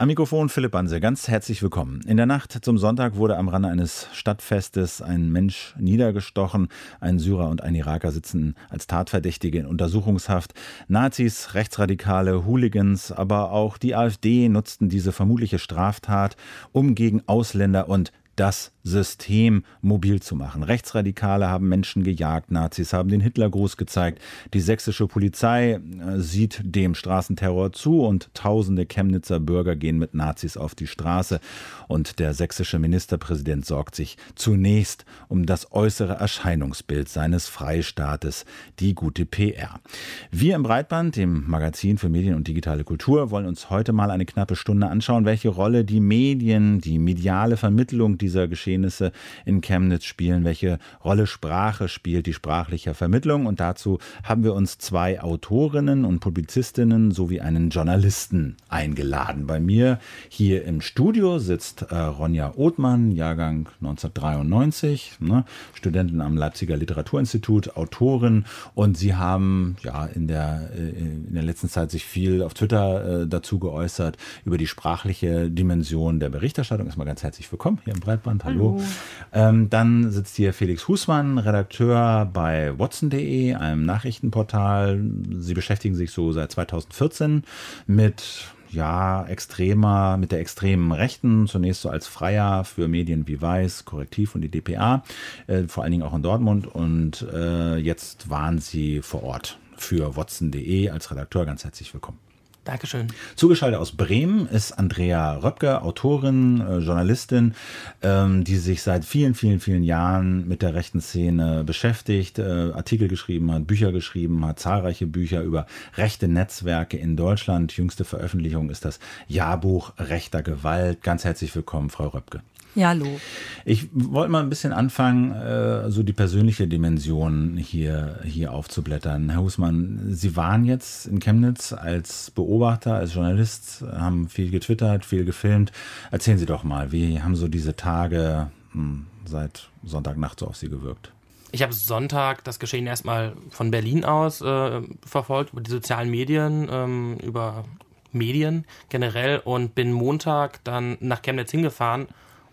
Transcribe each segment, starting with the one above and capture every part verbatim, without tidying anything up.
Am Mikrofon Philipp Banse, ganz herzlich willkommen. In der Nacht zum Sonntag wurde am Rande eines Stadtfestes ein Mensch niedergestochen. Ein Syrer und ein Iraker sitzen als Tatverdächtige in Untersuchungshaft. Nazis, Rechtsradikale, Hooligans, aber auch die AfD nutzten diese vermutliche Straftat, um gegen Ausländer und das System mobil zu machen. Rechtsradikale haben Menschen gejagt, Nazis haben den Hitlergruß gezeigt. Die sächsische Polizei sieht dem Straßenterror zu und tausende Chemnitzer Bürger gehen mit Nazis auf die Straße. Und der sächsische Ministerpräsident sorgt sich zunächst um das äußere Erscheinungsbild seines Freistaates, die gute P R. Wir im Breitband, dem Magazin für Medien und digitale Kultur, wollen uns heute mal eine knappe Stunde anschauen, welche Rolle die Medien, die mediale Vermittlung dieser Geschehnisse in Chemnitz spielen, welche Rolle Sprache spielt, die sprachliche Vermittlung. Und dazu haben wir uns zwei Autorinnen und Publizistinnen sowie einen Journalisten eingeladen. Bei mir hier im Studio sitzt äh, Ronja Othmann, Jahrgang neunzehnhundertdreiundneunzig, ne, Studentin am Leipziger Literaturinstitut, Autorin, und Sie haben ja in der, äh, in der letzten Zeit sich viel auf Twitter äh, dazu geäußert über die sprachliche Dimension der Berichterstattung. Erstmal ganz herzlich willkommen hier im Breitband. Hallo. Hallo. Ähm, dann sitzt hier Felix Husmann, Redakteur bei watson punkt de, einem Nachrichtenportal. Sie beschäftigen sich so seit zweitausendvierzehn mit ja, extremer, mit der extremen Rechten, zunächst so als Freier für Medien wie Weiß, Korrektiv und die D P A, äh, vor allen Dingen auch in Dortmund, und äh, jetzt waren Sie vor Ort für watson punkt de als Redakteur. Ganz herzlich willkommen. Dankeschön. Zugeschaltet aus Bremen ist Andrea Röpke, Autorin, äh, Journalistin, ähm, die sich seit vielen, vielen, vielen Jahren mit der rechten Szene beschäftigt, äh, Artikel geschrieben hat, Bücher geschrieben hat, zahlreiche Bücher über rechte Netzwerke in Deutschland. Jüngste Veröffentlichung ist das Jahrbuch Rechter Gewalt. Ganz herzlich willkommen, Frau Röpke. Ja, hallo. Ich wollte mal ein bisschen anfangen, äh, so die persönliche Dimension hier, hier aufzublättern. Herr Husmann, Sie waren jetzt in Chemnitz als Beobachter, als Journalist, haben viel getwittert, viel gefilmt. Erzählen Sie doch mal, wie haben so diese Tage hm, seit Sonntagnacht so auf Sie gewirkt? Ich habe Sonntag das Geschehen erstmal von Berlin aus äh, verfolgt, über die sozialen Medien, ähm, über Medien generell, und bin Montag dann nach Chemnitz hingefahren.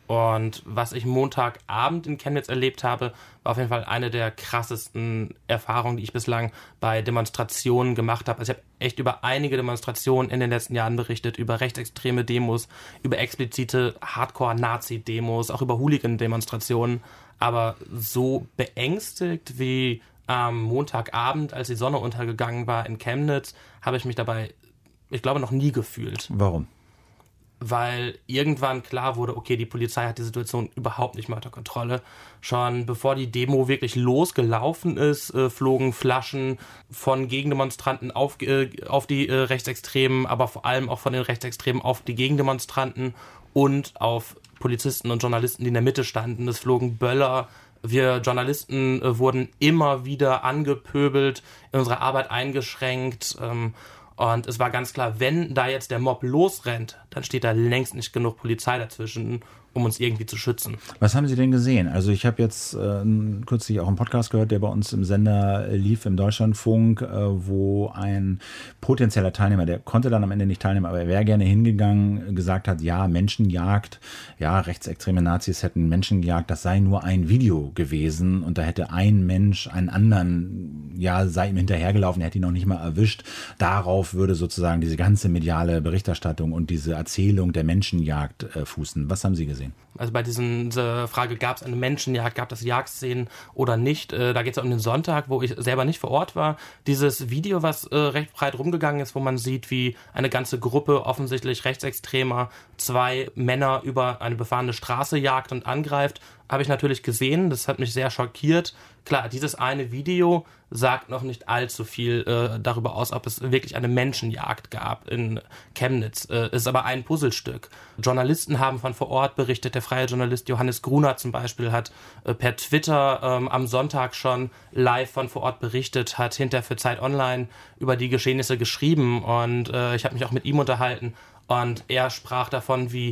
Und was ich Montagabend in Chemnitz erlebt habe, war auf jeden Fall eine der krassesten Erfahrungen, die ich bislang bei Demonstrationen gemacht habe. Also ich habe echt über einige Demonstrationen in den letzten Jahren berichtet, über rechtsextreme Demos, über explizite Hardcore-Nazi-Demos, auch über Hooligan-Demonstrationen. Aber so beängstigt wie am Montagabend, als die Sonne untergegangen war in Chemnitz, habe ich mich dabei, ich glaube, noch nie gefühlt. Warum? Weil irgendwann klar wurde, okay, die Polizei hat die Situation überhaupt nicht mehr unter Kontrolle. Schon bevor die Demo wirklich losgelaufen ist, äh, flogen Flaschen von Gegendemonstranten auf, äh, auf die äh, Rechtsextremen, aber vor allem auch von den Rechtsextremen auf die Gegendemonstranten und auf Polizisten und Journalisten, die in der Mitte standen. Es flogen Böller. Wir Journalisten äh, wurden immer wieder angepöbelt, in unserer Arbeit eingeschränkt. Ähm, Und es war ganz klar, wenn da jetzt der Mob losrennt, dann steht da längst nicht genug Polizei dazwischen, um uns irgendwie zu schützen. Was haben Sie denn gesehen? Also ich habe jetzt äh, kürzlich auch einen Podcast gehört, der bei uns im Sender lief, im Deutschlandfunk, äh, wo ein potenzieller Teilnehmer, der konnte dann am Ende nicht teilnehmen, aber er wäre gerne hingegangen, gesagt hat, ja, Menschenjagd, ja, rechtsextreme Nazis hätten Menschen gejagt, das sei nur ein Video gewesen und da hätte ein Mensch einen anderen, ja, sei ihm hinterhergelaufen, er hätte ihn noch nicht mal erwischt. Darauf würde sozusagen diese ganze mediale Berichterstattung und diese Erzählung der Menschenjagd äh, fußen. Was haben Sie gesehen? Also bei diesen, dieser Frage, gab es eine Menschenjagd, gab es Jagdszenen oder nicht, äh, da geht es ja um den Sonntag, wo ich selber nicht vor Ort war. Dieses Video, was äh, recht breit rumgegangen ist, wo man sieht, wie eine ganze Gruppe offensichtlich Rechtsextremer zwei Männer über eine befahrene Straße jagt und angreift, habe ich natürlich gesehen. Das hat mich sehr schockiert. Klar, dieses eine Video sagt noch nicht allzu viel äh, darüber aus, ob es wirklich eine Menschenjagd gab in Chemnitz. Äh, ist aber ein Puzzlestück. Journalisten haben von vor Ort berichtet. Der freie Journalist Johannes Gruner zum Beispiel hat äh, per Twitter ähm, am Sonntag schon live von vor Ort berichtet, hat hinterher für Zeit Online über die Geschehnisse geschrieben und äh, ich habe mich auch mit ihm unterhalten und er sprach davon, wie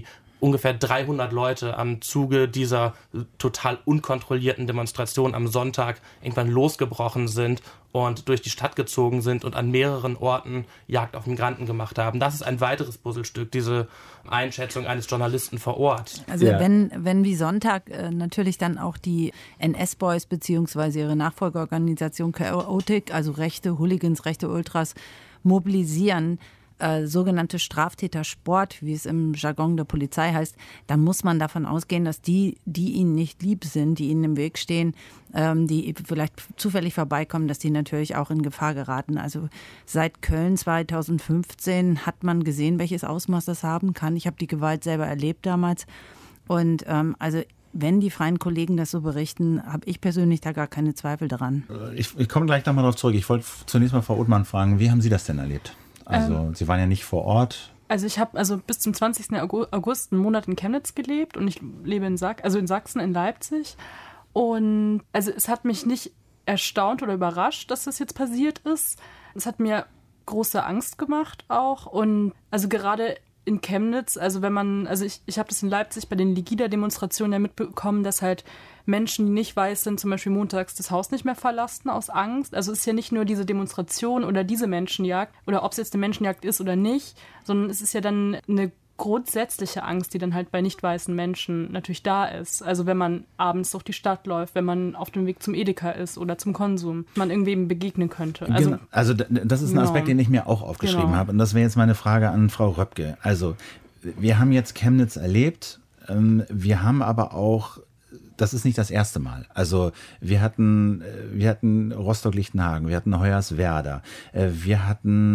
ungefähr dreihundert Leute am Zuge dieser total unkontrollierten Demonstration am Sonntag irgendwann losgebrochen sind und durch die Stadt gezogen sind und an mehreren Orten Jagd auf Migranten gemacht haben. Das ist ein weiteres Puzzlestück, diese Einschätzung eines Journalisten vor Ort. Also ja. wenn, wenn wie Sonntag äh, natürlich dann auch die N S-Boys beziehungsweise ihre Nachfolgeorganisation Chaotic, also rechte Hooligans, rechte Ultras, mobilisieren, Äh, sogenannte Straftätersport, wie es im Jargon der Polizei heißt, dann muss man davon ausgehen, dass die, die ihnen nicht lieb sind, die ihnen im Weg stehen, ähm, die vielleicht zufällig vorbeikommen, dass die natürlich auch in Gefahr geraten. Also seit Köln zweitausendfünfzehn hat man gesehen, welches Ausmaß das haben kann. Ich habe die Gewalt selber erlebt damals und ähm, also wenn die freien Kollegen das so berichten, habe ich persönlich da gar keine Zweifel daran. Ich, ich komme gleich nochmal darauf zurück. Ich wollte zunächst mal Frau Othmann fragen, wie haben Sie das denn erlebt? Also ähm, Sie waren ja nicht vor Ort. Also ich habe also bis zum zwanzigsten August einen Monat in Chemnitz gelebt und ich lebe in Sachsen, also in Sachsen, in Leipzig. Und also es hat mich nicht erstaunt oder überrascht, dass das jetzt passiert ist. Es hat mir große Angst gemacht auch. Und also gerade in Chemnitz, also wenn man, also ich, ich habe das in Leipzig bei den Legida-Demonstrationen ja mitbekommen, dass halt Menschen, die nicht weiß sind, zum Beispiel montags das Haus nicht mehr verlassen aus Angst. Also es ist ja nicht nur diese Demonstration oder diese Menschenjagd oder ob es jetzt eine Menschenjagd ist oder nicht, sondern es ist ja dann eine grundsätzliche Angst, die dann halt bei nicht weißen Menschen natürlich da ist. Also wenn man abends durch die Stadt läuft, wenn man auf dem Weg zum Edeka ist oder zum Konsum, man irgendwem begegnen könnte. Also, genau. also das ist ein Aspekt, den ich mir auch aufgeschrieben genau. habe. Und das wäre jetzt meine Frage an Frau Röpke. Also wir haben jetzt Chemnitz erlebt, wir haben aber auch das ist nicht das erste Mal. Also wir hatten, wir hatten Rostock-Lichtenhagen, wir hatten Hoyerswerda, wir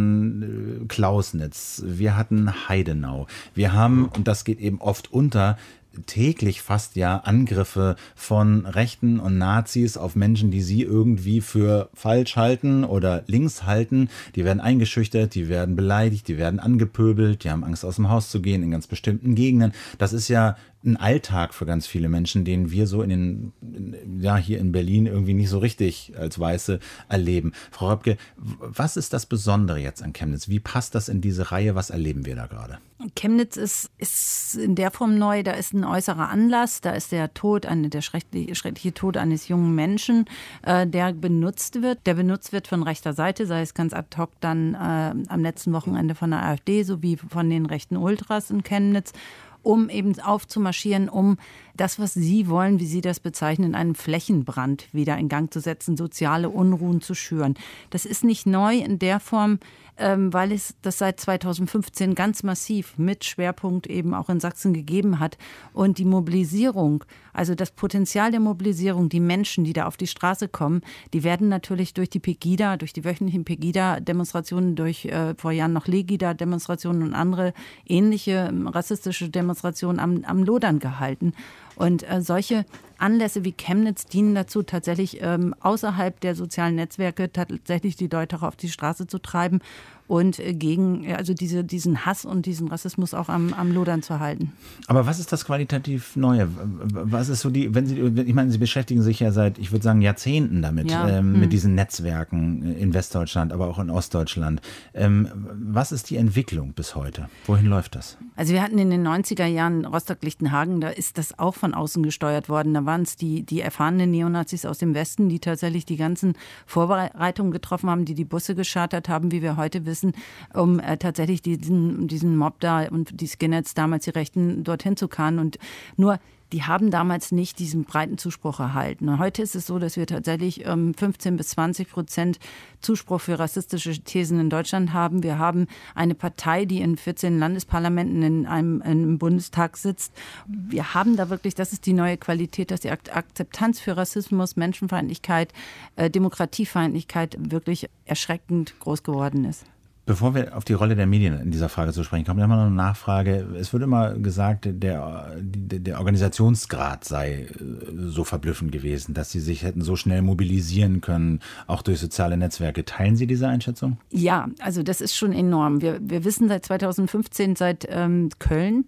hatten Klausnitz, wir hatten Heidenau. Wir haben, und das geht eben oft unter, täglich fast ja Angriffe von Rechten und Nazis auf Menschen, die sie irgendwie für falsch halten oder links halten. Die werden eingeschüchtert, die werden beleidigt, die werden angepöbelt, die haben Angst, aus dem Haus zu gehen in ganz bestimmten Gegenden. Das ist ja ein Alltag für ganz viele Menschen, den wir so in den, ja, hier in Berlin irgendwie nicht so richtig als Weiße erleben. Frau Röpke, was ist das Besondere jetzt an Chemnitz? Wie passt das in diese Reihe? Was erleben wir da gerade? Chemnitz ist, ist in der Form neu, da ist ein äußerer Anlass, da ist der Tod, eine, der schreckliche, schreckliche Tod eines jungen Menschen, äh, der benutzt wird, der benutzt wird von rechter Seite, sei es ganz ad hoc dann äh, am letzten Wochenende von der AfD sowie von den rechten Ultras in Chemnitz, um eben aufzumarschieren, um das, was Sie wollen, wie Sie das bezeichnen, einen Flächenbrand wieder in Gang zu setzen, soziale Unruhen zu schüren. Das ist nicht neu in der Form, ähm, weil es das seit zweitausendfünfzehn ganz massiv mit Schwerpunkt eben auch in Sachsen gegeben hat. Und die Mobilisierung, also das Potenzial der Mobilisierung, die Menschen, die da auf die Straße kommen, die werden natürlich durch die Pegida, durch die wöchentlichen Pegida-Demonstrationen, durch äh, vor Jahren noch Legida-Demonstrationen und andere ähnliche rassistische Demonstrationen am, am Lodern gehalten. Und äh, solche Anlässe wie Chemnitz dienen dazu, tatsächlich ähm, außerhalb der sozialen Netzwerke tatsächlich die Leute auch auf die Straße zu treiben und äh, gegen also diese, diesen Hass und diesen Rassismus auch am, am Lodern zu halten. Aber was ist das qualitativ Neue? Was ist so die, wenn Sie, ich meine, Sie beschäftigen sich ja seit, ich würde sagen, Jahrzehnten damit, ja. ähm, hm. mit diesen Netzwerken in Westdeutschland, aber auch in Ostdeutschland. Ähm, was ist die Entwicklung bis heute? Wohin läuft das? Also wir hatten in den neunziger Jahren Rostock-Lichtenhagen, da ist das auch von außen gesteuert worden. Da waren es die, die erfahrenen Neonazis aus dem Westen, die tatsächlich die ganzen Vorbereitungen getroffen haben, die die Busse geschartert haben, wie wir heute wissen, um äh, tatsächlich diesen, diesen Mob da und die Skinheads, damals die Rechten, dorthin zu karren. Und nur die haben damals nicht diesen breiten Zuspruch erhalten. Und heute ist es so, dass wir tatsächlich ähm, fünfzehn bis zwanzig Prozent Zuspruch für rassistische Thesen in Deutschland haben. Wir haben eine Partei, die in vierzehn Landesparlamenten in einem, in einem Bundestag sitzt. Wir haben da wirklich, das ist die neue Qualität, dass die Akzeptanz für Rassismus, Menschenfeindlichkeit, äh, Demokratiefeindlichkeit wirklich erschreckend groß geworden ist. Bevor wir auf die Rolle der Medien in dieser Frage zu sprechen kommen, immer noch eine Nachfrage. Es wird immer gesagt, der, der, der Organisationsgrad sei so verblüffend gewesen, dass Sie sich hätten so schnell mobilisieren können, auch durch soziale Netzwerke. Teilen Sie diese Einschätzung? Ja, also das ist schon enorm. Wir, wir wissen seit zweitausendfünfzehn, seit ähm, Köln,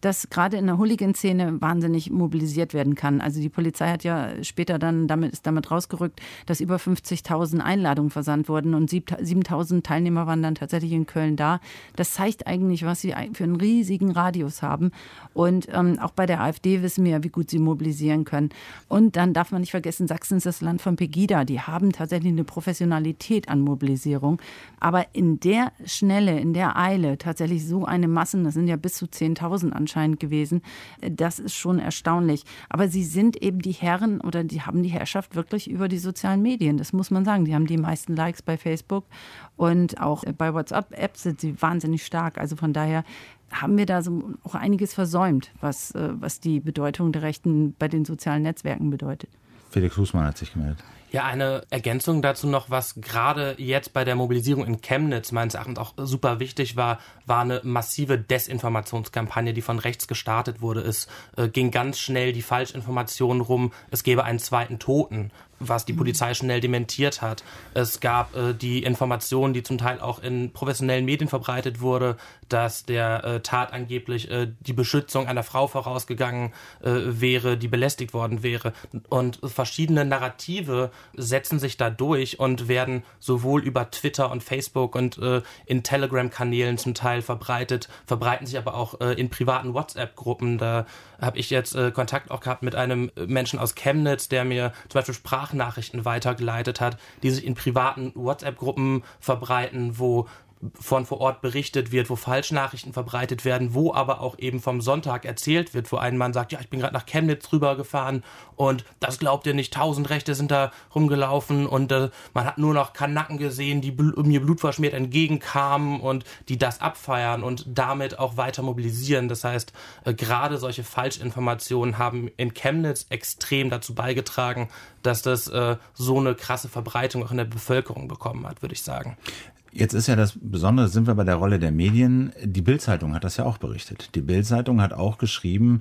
dass gerade in der Hooligan-Szene wahnsinnig mobilisiert werden kann. Also die Polizei hat ja später dann damit, ist damit rausgerückt, dass über fünfzigtausend Einladungen versandt wurden und siebentausend Teilnehmer waren dann tatsächlich in Köln da. Das zeigt eigentlich, was sie für einen riesigen Radius haben. Und ähm, auch bei der AfD wissen wir ja, wie gut sie mobilisieren können. Und dann darf man nicht vergessen, Sachsen ist das Land von Pegida. Die haben tatsächlich eine Professionalität an Mobilisierung. Aber in der Schnelle, in der Eile, tatsächlich so eine Massen, das sind ja bis zu zehntausend anscheinend gewesen, das ist schon erstaunlich. Aber sie sind eben die Herren oder die haben die Herrschaft wirklich über die sozialen Medien. Das muss man sagen. Die haben die meisten Likes bei Facebook und auch bei WhatsApp-Apps sind sie wahnsinnig stark. Also von daher haben wir da so auch einiges versäumt, was, was die Bedeutung der Rechten bei den sozialen Netzwerken bedeutet. Felix Husmann hat sich gemeldet. Ja, eine Ergänzung dazu noch, was gerade jetzt bei der Mobilisierung in Chemnitz meines Erachtens auch super wichtig war, war eine massive Desinformationskampagne, die von rechts gestartet wurde. Es äh, ging ganz schnell die Falschinformation rum, es gäbe einen zweiten Toten, was die Polizei schnell dementiert hat. Es gab äh, die Information, die zum Teil auch in professionellen Medien verbreitet wurde, dass der äh, Tat angeblich äh, die Beschützung einer Frau vorausgegangen äh, wäre, die belästigt worden wäre. Und verschiedene Narrative setzen sich da durch und werden sowohl über Twitter und Facebook und äh, in Telegram-Kanälen zum Teil verbreitet, verbreiten sich aber auch äh, in privaten WhatsApp-Gruppen. Da habe ich jetzt äh, Kontakt auch gehabt mit einem Menschen aus Chemnitz, der mir zum Beispiel Sprachnachrichten weitergeleitet hat, die sich in privaten WhatsApp-Gruppen verbreiten, wo von vor Ort berichtet wird, wo Falschnachrichten verbreitet werden, wo aber auch eben vom Sonntag erzählt wird, wo ein Mann sagt, ja, ich bin gerade nach Chemnitz rübergefahren und das glaubt ihr nicht, tausend Rechte sind da rumgelaufen und äh, man hat nur noch Kanaken gesehen, die bl- mir blutverschmiert entgegenkamen und die das abfeiern und damit auch weiter mobilisieren. Das heißt, äh, gerade solche Falschinformationen haben in Chemnitz extrem dazu beigetragen, dass das äh, so eine krasse Verbreitung auch in der Bevölkerung bekommen hat, würde ich sagen. Jetzt ist ja das Besondere, sind wir bei der Rolle der Medien. Die Bild-Zeitung hat das ja auch berichtet. Die Bild-Zeitung hat auch geschrieben,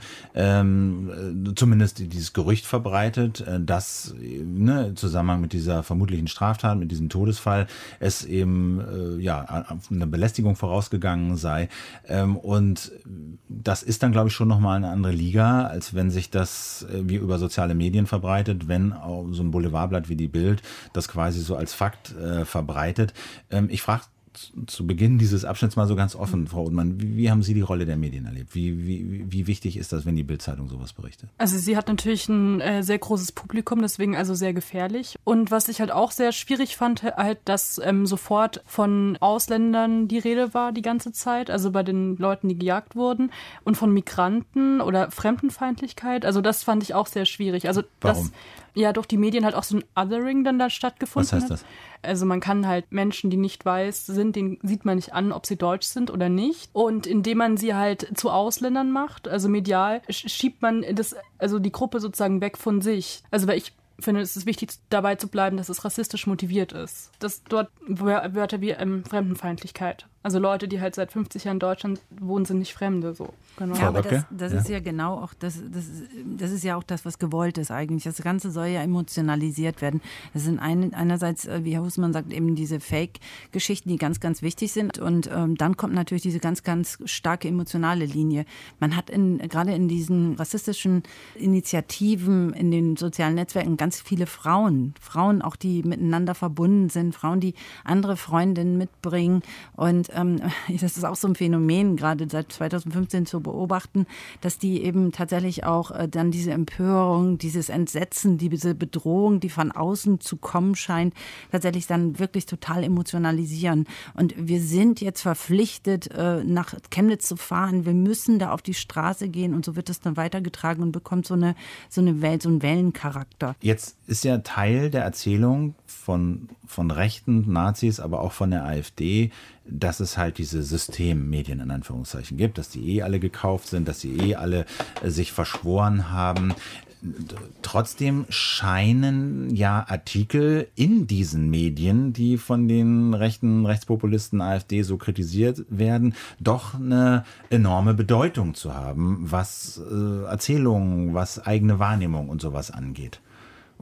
ähm, zumindest dieses Gerücht verbreitet, äh, dass ne, im Zusammenhang mit dieser vermutlichen Straftat, mit diesem Todesfall, es eben äh, ja eine Belästigung vorausgegangen sei. Ähm, und das ist dann, glaube ich, schon nochmal eine andere Liga, als wenn sich das äh, wie über soziale Medien verbreitet, wenn auch so ein Boulevardblatt wie die Bild das quasi so als Fakt äh, verbreitet. Ähm, ich Ich frage zu Beginn dieses Abschnitts mal so ganz offen, Frau Othmann, wie, wie haben Sie die Rolle der Medien erlebt? Wie, wie, wie wichtig ist das, wenn die Bild-Zeitung sowas berichtet? Also sie hat natürlich ein äh, sehr großes Publikum, deswegen also sehr gefährlich. Und was ich halt auch sehr schwierig fand, halt, dass ähm, sofort von Ausländern die Rede war die ganze Zeit, also bei den Leuten, die gejagt wurden, und von Migranten oder Fremdenfeindlichkeit. Also das fand ich auch sehr schwierig. Also Warum? Das, ja, durch die Medien halt auch so ein Othering dann da stattgefunden Was heißt hat. das? Also man kann halt Menschen, die nicht weiß sind, denen sieht man nicht an, ob sie deutsch sind oder nicht. Und indem man sie halt zu Ausländern macht, also medial, schiebt man das, also die Gruppe sozusagen weg von sich. Also weil ich finde, es ist wichtig, dabei zu bleiben, dass es rassistisch motiviert ist. Dass dort Wörter wie ähm, Fremdenfeindlichkeit. Also Leute, die halt seit fünfzig Jahren in Deutschland wohnen, sind nicht Fremde. So. Genau. Ja, aber das, das ja. ist ja genau auch, das, das, das ist ja auch das, was gewollt ist eigentlich. Das Ganze soll ja emotionalisiert werden. Das sind ein, einerseits, wie Herr Husmann sagt, eben diese Fake-Geschichten, die ganz, ganz wichtig sind. Und ähm, dann kommt natürlich diese ganz, ganz starke emotionale Linie. Man hat in, gerade in diesen rassistischen Initiativen in den sozialen Netzwerken ganz viele Frauen. Frauen auch, die miteinander verbunden sind. Frauen, die andere Freundinnen mitbringen. Und ähm, das ist auch so ein Phänomen, gerade seit zweitausendfünfzehn zu beobachten, dass die eben tatsächlich auch äh, dann diese Empörung, dieses Entsetzen, diese Bedrohung, die von außen zu kommen scheint, tatsächlich dann wirklich total emotionalisieren. Und wir sind jetzt verpflichtet, äh, nach Chemnitz zu fahren. Wir müssen da auf die Straße gehen und so wird es dann weitergetragen und bekommt so eine, so eine Welt, so einen Wellencharakter. Jetzt ist ja Teil der Erzählung von, von rechten Nazis, aber auch von der AfD, dass es halt diese Systemmedien in Anführungszeichen gibt, dass die eh alle gekauft sind, dass sie eh alle äh, sich verschworen haben. Trotzdem scheinen ja Artikel in diesen Medien, die von den rechten Rechtspopulisten AfD so kritisiert werden, doch eine enorme Bedeutung zu haben, was äh, Erzählungen, was eigene Wahrnehmung und sowas angeht. Oder?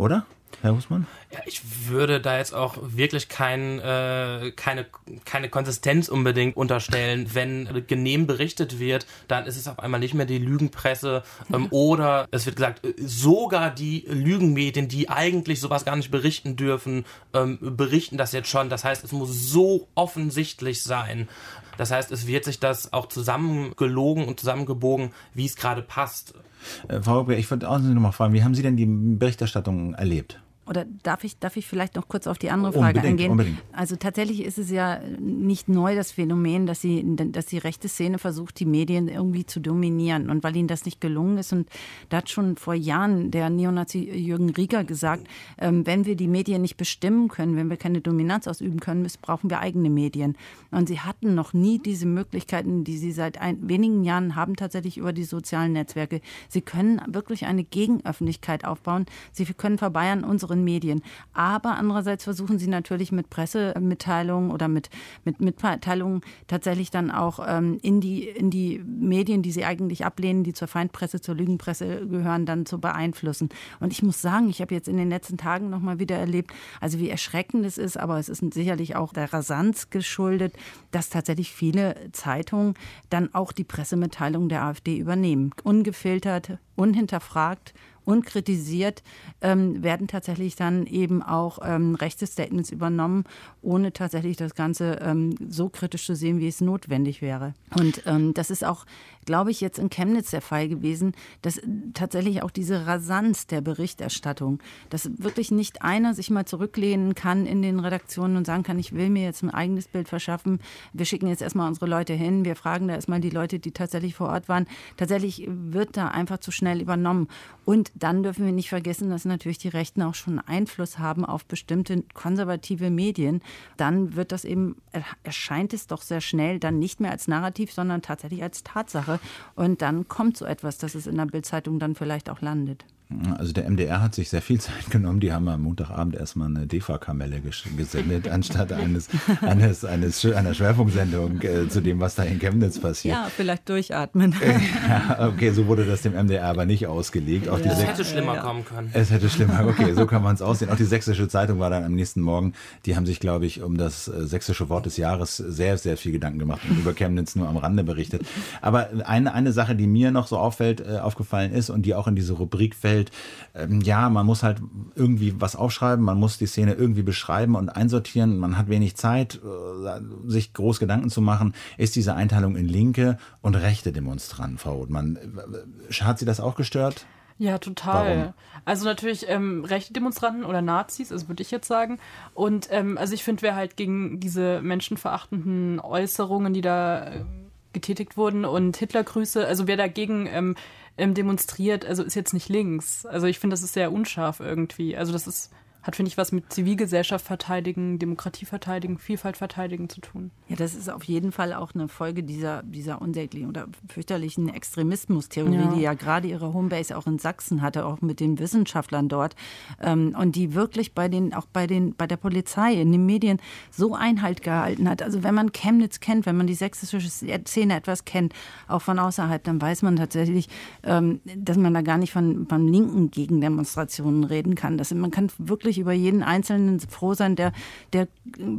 Herr Husmann? Ja, ich würde da jetzt auch wirklich kein, äh, keine, keine Konsistenz unbedingt unterstellen. Wenn genehm berichtet wird, dann ist es auf einmal nicht mehr die Lügenpresse ähm, oder es wird gesagt, sogar die Lügenmedien, die eigentlich sowas gar nicht berichten dürfen, ähm, berichten das jetzt schon. Das heißt, es muss so offensichtlich sein. Das heißt, es wird sich das auch zusammengelogen und zusammengebogen, wie es gerade passt. Äh, Frau Huber, ich wollte auch noch mal fragen, wie haben Sie denn die Berichterstattung erlebt? Oder darf ich, darf ich vielleicht noch kurz auf die andere Frage unbedingt, eingehen? Unbedingt. Also tatsächlich ist es ja nicht neu, das Phänomen, dass, sie, dass die rechte Szene versucht, die Medien irgendwie zu dominieren. Und weil ihnen das nicht gelungen ist, und da hat schon vor Jahren der Neonazi Jürgen Rieger gesagt, ähm, wenn wir die Medien nicht bestimmen können, wenn wir keine Dominanz ausüben können, brauchen wir eigene Medien. Und sie hatten noch nie diese Möglichkeiten, die sie seit ein, wenigen Jahren haben, tatsächlich über die sozialen Netzwerke. Sie können wirklich eine Gegenöffentlichkeit aufbauen. Sie können vorbei an unseren Medien. Aber andererseits versuchen sie natürlich mit Pressemitteilungen oder mit, mit Mitteilungen tatsächlich dann auch ähm, in, die, in die Medien, die sie eigentlich ablehnen, die zur Feindpresse, zur Lügenpresse gehören, dann zu beeinflussen. Und ich muss sagen, ich habe jetzt in den letzten Tagen noch mal wieder erlebt, also wie erschreckend es ist, aber es ist sicherlich auch der Rasanz geschuldet, dass tatsächlich viele Zeitungen dann auch die Pressemitteilung der AfD übernehmen. Ungefiltert, unhinterfragt, unkritisiert ähm, werden tatsächlich dann eben auch ähm, rechte Statements übernommen, ohne tatsächlich das Ganze ähm, so kritisch zu sehen, wie es notwendig wäre. Und ähm, das ist auch, glaube ich, jetzt in Chemnitz der Fall gewesen, dass tatsächlich auch diese Rasanz der Berichterstattung, dass wirklich nicht einer sich mal zurücklehnen kann in den Redaktionen und sagen kann, ich will mir jetzt ein eigenes Bild verschaffen, wir schicken jetzt erstmal unsere Leute hin, wir fragen da erstmal die Leute, die tatsächlich vor Ort waren. Tatsächlich wird da einfach zu schnell übernommen. Und dann dürfen wir nicht vergessen, dass natürlich die Rechten auch schon Einfluss haben auf bestimmte konservative Medien. Dann wird das eben, erscheint es doch sehr schnell dann nicht mehr als Narrativ, sondern tatsächlich als Tatsache. Und dann kommt so etwas, dass es in der Bild-Zeitung dann vielleicht auch landet. Also der M D R hat sich sehr viel Zeit genommen. Die haben am Montagabend erstmal eine D E F A-Kamelle gesendet, anstatt eines, eines, eines, einer Schwerfunksendung äh, zu dem, was da in Chemnitz passiert. Ja, vielleicht durchatmen. Ja, okay, so wurde das dem M D R aber nicht ausgelegt. Auch ja. die Es Sech- hätte schlimmer ja. kommen können. Es hätte schlimmer, okay, so kann man es aussehen. Auch die Sächsische Zeitung war dann am nächsten Morgen, die haben sich, glaube ich, um das äh, sächsische Wort des Jahres sehr, sehr viel Gedanken gemacht und über Chemnitz nur am Rande berichtet. Aber eine, eine Sache, die mir noch so auffällt, äh, aufgefallen ist und die auch in diese Rubrik fällt, ähm, ja, man muss halt irgendwie was aufschreiben, man muss die Szene irgendwie beschreiben und einsortieren, man hat wenig Zeit, äh, sich groß Gedanken zu machen, ist diese Einteilung in linke und rechte Demonstranten, Frau Rothmann. Hat Sie das auch gestört? Ja, total. Warum? Also natürlich ähm, rechte Demonstranten oder Nazis, also würde ich jetzt sagen. Und ähm, also ich finde, wer halt gegen diese menschenverachtenden Äußerungen, die da äh, getätigt wurden und Hitlergrüße, also wer dagegen ähm, ähm, demonstriert, also ist jetzt nicht links. Also ich finde, das ist sehr unscharf irgendwie. Also das ist hat, finde ich, was mit Zivilgesellschaft verteidigen, Demokratie verteidigen, Vielfalt verteidigen zu tun. Ja, das ist auf jeden Fall auch eine Folge dieser, dieser unsäglichen oder fürchterlichen Extremismustheorie, ja. die ja gerade ihre Homebase auch in Sachsen hatte, auch mit den Wissenschaftlern dort. Ähm, und die wirklich bei den, auch bei den, bei der Polizei, in den Medien so Einhalt gehalten hat. Also wenn man Chemnitz kennt, wenn man die sächsische Szene etwas kennt, auch von außerhalb, dann weiß man tatsächlich, ähm, dass man da gar nicht von, von linken Gegendemonstrationen reden kann. Das, man kann wirklich über jeden Einzelnen froh sein, der, der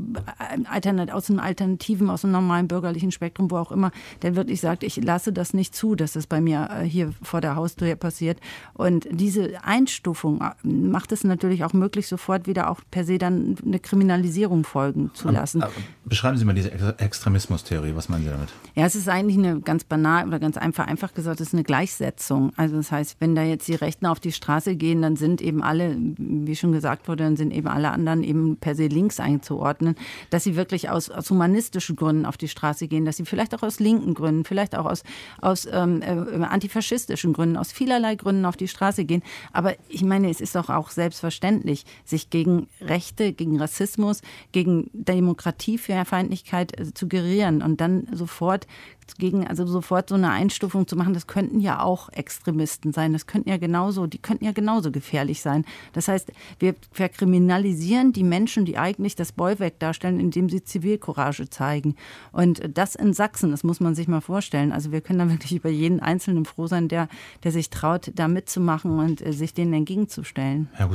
alternat, aus dem Alternativen, aus dem normalen bürgerlichen Spektrum, wo auch immer, der wirklich sagt, ich lasse das nicht zu, dass das bei mir hier vor der Haustür passiert. Und diese Einstufung macht es natürlich auch möglich, sofort wieder auch per se dann eine Kriminalisierung folgen zu lassen. Aber, aber beschreiben Sie mal diese Extremismustheorie, was meinen Sie damit? Ja, es ist eigentlich eine ganz banal oder ganz einfach, einfach gesagt, es ist eine Gleichsetzung. Also das heißt, wenn da jetzt die Rechten auf die Straße gehen, dann sind eben alle, wie schon gesagt wurde, dann sind eben alle anderen eben per se links einzuordnen, dass sie wirklich aus, aus humanistischen Gründen auf die Straße gehen, dass sie vielleicht auch aus linken Gründen, vielleicht auch aus, aus ähm, äh, antifaschistischen Gründen, aus vielerlei Gründen auf die Straße gehen. Aber ich meine, es ist doch auch selbstverständlich, sich gegen Rechte, gegen Rassismus, gegen Demokratiefeindlichkeit äh, zu gerieren und dann sofort gegen, also sofort so eine Einstufung zu machen, das könnten ja auch Extremisten sein, das könnten ja genauso, die könnten ja genauso gefährlich sein. Das heißt, wir verkriminalisieren die Menschen, die eigentlich das Bollwerk darstellen, indem sie Zivilcourage zeigen. Und das in Sachsen, das muss man sich mal vorstellen. Also wir können da wirklich über jeden Einzelnen froh sein, der, der sich traut, da mitzumachen und äh, sich denen entgegenzustellen. Herr Husmann.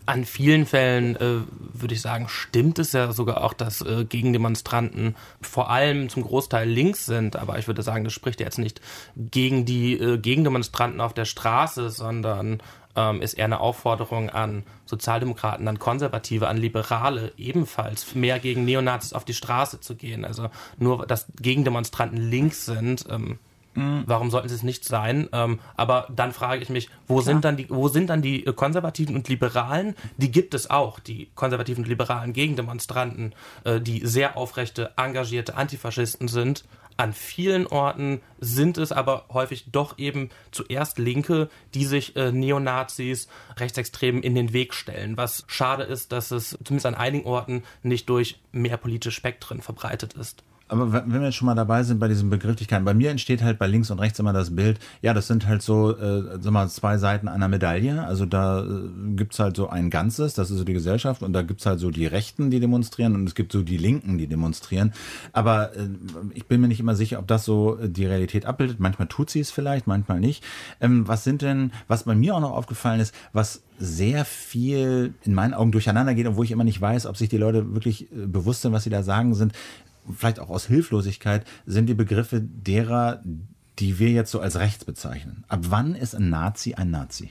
An vielen Fällen, äh, würde ich sagen, stimmt es ja sogar auch, dass äh, Gegendemonstranten vor allem zum Großteil links sind. Aber ich würde sagen, das spricht ja jetzt nicht gegen die äh, Gegendemonstranten auf der Straße, sondern ähm, ist eher eine Aufforderung an Sozialdemokraten, an Konservative, an Liberale, ebenfalls mehr gegen Neonazis auf die Straße zu gehen. Also nur, dass Gegendemonstranten links sind, ähm, warum sollten sie es nicht sein? Ähm, aber dann frage ich mich, wo sind dann die, wo sind dann die Konservativen und Liberalen? Die gibt es auch, die konservativen und liberalen Gegendemonstranten, äh, die sehr aufrechte, engagierte Antifaschisten sind. An vielen Orten sind es aber häufig doch eben zuerst Linke, die sich äh, Neonazis, Rechtsextremen in den Weg stellen. Was schade ist, dass es zumindest an einigen Orten nicht durch mehr politische Spektren verbreitet ist. Aber wenn wir jetzt schon mal dabei sind bei diesen Begrifflichkeiten, bei mir entsteht halt bei links und rechts immer das Bild, ja, das sind halt so, äh, sag mal, zwei Seiten einer Medaille. Also da äh, gibt's halt so ein Ganzes, das ist so die Gesellschaft, und da gibt's halt so die Rechten, die demonstrieren, und es gibt so die Linken, die demonstrieren. Aber äh, ich bin mir nicht immer sicher, ob das so äh, die Realität abbildet. Manchmal tut sie es vielleicht, manchmal nicht. Ähm, was sind denn, was bei mir auch noch aufgefallen ist, was sehr viel in meinen Augen durcheinander geht und wo ich immer nicht weiß, ob sich die Leute wirklich äh, bewusst sind, was sie da sagen, sind vielleicht auch aus Hilflosigkeit, sind die Begriffe derer, die wir jetzt so als rechts bezeichnen. Ab wann ist ein Nazi ein Nazi?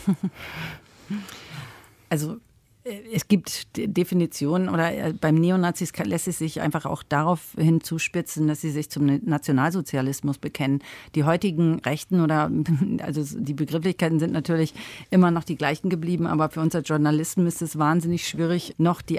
Also es gibt Definitionen, oder beim Neonazis lässt es sich einfach auch darauf hin zuspitzen, dass sie sich zum Nationalsozialismus bekennen. Die heutigen Rechten oder, also die Begrifflichkeiten sind natürlich immer noch die gleichen geblieben, aber für uns als Journalisten ist es wahnsinnig schwierig, noch die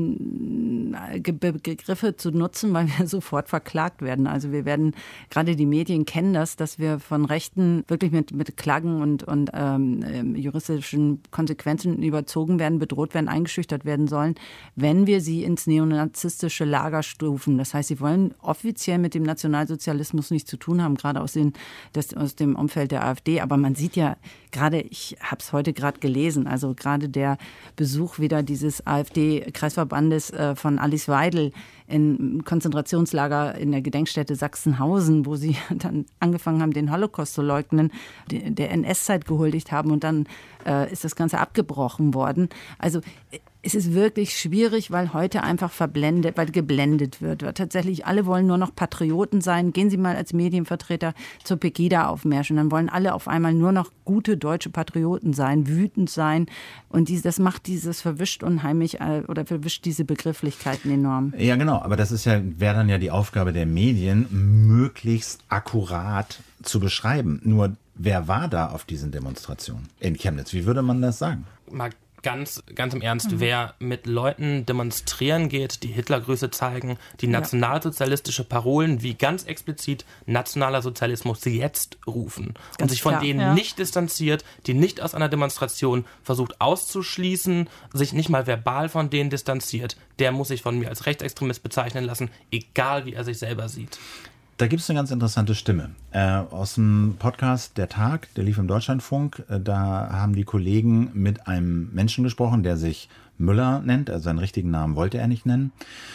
alten Begriffe zu nutzen, weil wir sofort verklagt werden. Also wir werden, gerade die Medien kennen das, dass wir von Rechten wirklich mit, mit Klagen und, und ähm, juristischen Konsequenzen überzogen werden, bedroht werden, eingeschüchtert werden sollen, wenn wir sie ins neonazistische Lager stufen. Das heißt, sie wollen offiziell mit dem Nationalsozialismus nichts zu tun haben, gerade aus, den, das, aus dem Umfeld der AfD. Aber man sieht ja gerade, ich habe es heute gerade gelesen, also gerade der Besuch wieder dieses AfD-Kreisverbandes äh, von Alice Weidel in Konzentrationslager in der Gedenkstätte Sachsenhausen, wo sie dann angefangen haben, den Holocaust zu leugnen, der N S-Zeit gehuldigt haben, und dann äh, ist das Ganze abgebrochen worden. Also es ist wirklich schwierig, weil heute einfach verblendet, weil geblendet wird. Weil tatsächlich alle wollen nur noch Patrioten sein. Gehen Sie mal als Medienvertreter zur Pegida-Aufmärsch, und dann wollen alle auf einmal nur noch gute deutsche Patrioten sein, wütend sein. Und dies, das macht dieses verwischt unheimlich äh, oder verwischt diese Begrifflichkeiten enorm. Ja, genau. Aber das ist ja, wäre dann ja die Aufgabe der Medien, möglichst akkurat zu beschreiben. Nur, wer war da auf diesen Demonstrationen in Chemnitz? Wie würde man das sagen? Mal Ganz, ganz im Ernst, mhm. wer mit Leuten demonstrieren geht, die Hitlergrüße zeigen, die nationalsozialistische Parolen wie ganz explizit nationaler Sozialismus jetzt rufen ganz und sich von klar, denen ja. nicht distanziert, die nicht aus einer Demonstration versucht auszuschließen, sich nicht mal verbal von denen distanziert, der muss sich von mir als Rechtsextremist bezeichnen lassen, egal wie er sich selber sieht. Da gibt es eine ganz interessante Stimme. Äh, aus dem Podcast Der Tag, der lief im Deutschlandfunk. Äh, da haben die Kollegen mit einem Menschen gesprochen, der sich Müller nennt. Also seinen richtigen Namen wollte er nicht nennen.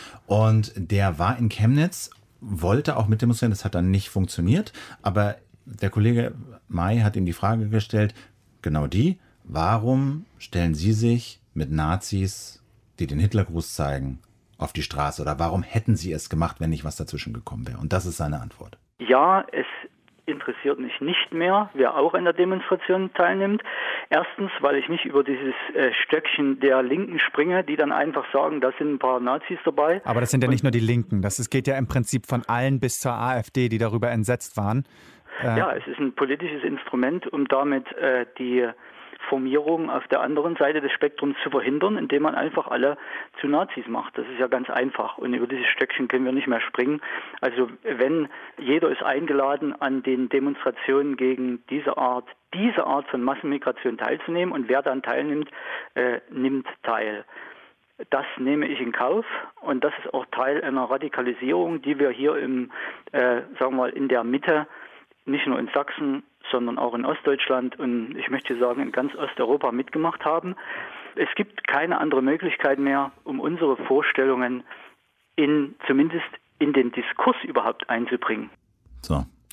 Und der war in Chemnitz, wollte auch mit demonstrieren. Das hat dann nicht funktioniert. Aber der Kollege May hat ihm die Frage gestellt, genau die, warum stellen Sie sich mit Nazis, die den Hitlergruß zeigen, auf die Straße, oder warum hätten Sie es gemacht, wenn nicht was dazwischen gekommen wäre? Und das ist seine Antwort. Ja, es interessiert mich nicht mehr, wer auch an der Demonstration teilnimmt. Erstens, weil ich nicht über dieses äh, Stöckchen der Linken springe, die dann einfach sagen, da sind ein paar Nazis dabei. Aber das sind ja nicht nur die Linken, das ist, geht ja im Prinzip von allen bis zur AfD, die darüber entsetzt waren. Äh ja, es ist ein politisches Instrument, um damit äh, die Formierung auf der anderen Seite des Spektrums zu verhindern, indem man einfach alle zu Nazis macht. Das ist ja ganz einfach, und über dieses Stöckchen können wir nicht mehr springen. Also wenn jeder ist eingeladen, an den Demonstrationen gegen diese Art, diese Art von Massenmigration teilzunehmen, und wer dann teilnimmt, äh, nimmt teil. Das nehme ich in Kauf, und das ist auch Teil einer Radikalisierung, die wir hier im, äh, sagen wir mal, in der Mitte, nicht nur in Sachsen, sondern auch in Ostdeutschland und ich möchte sagen in ganz Osteuropa mitgemacht haben. Es gibt keine andere Möglichkeit mehr, um unsere Vorstellungen in, zumindest in den Diskurs überhaupt einzubringen. So.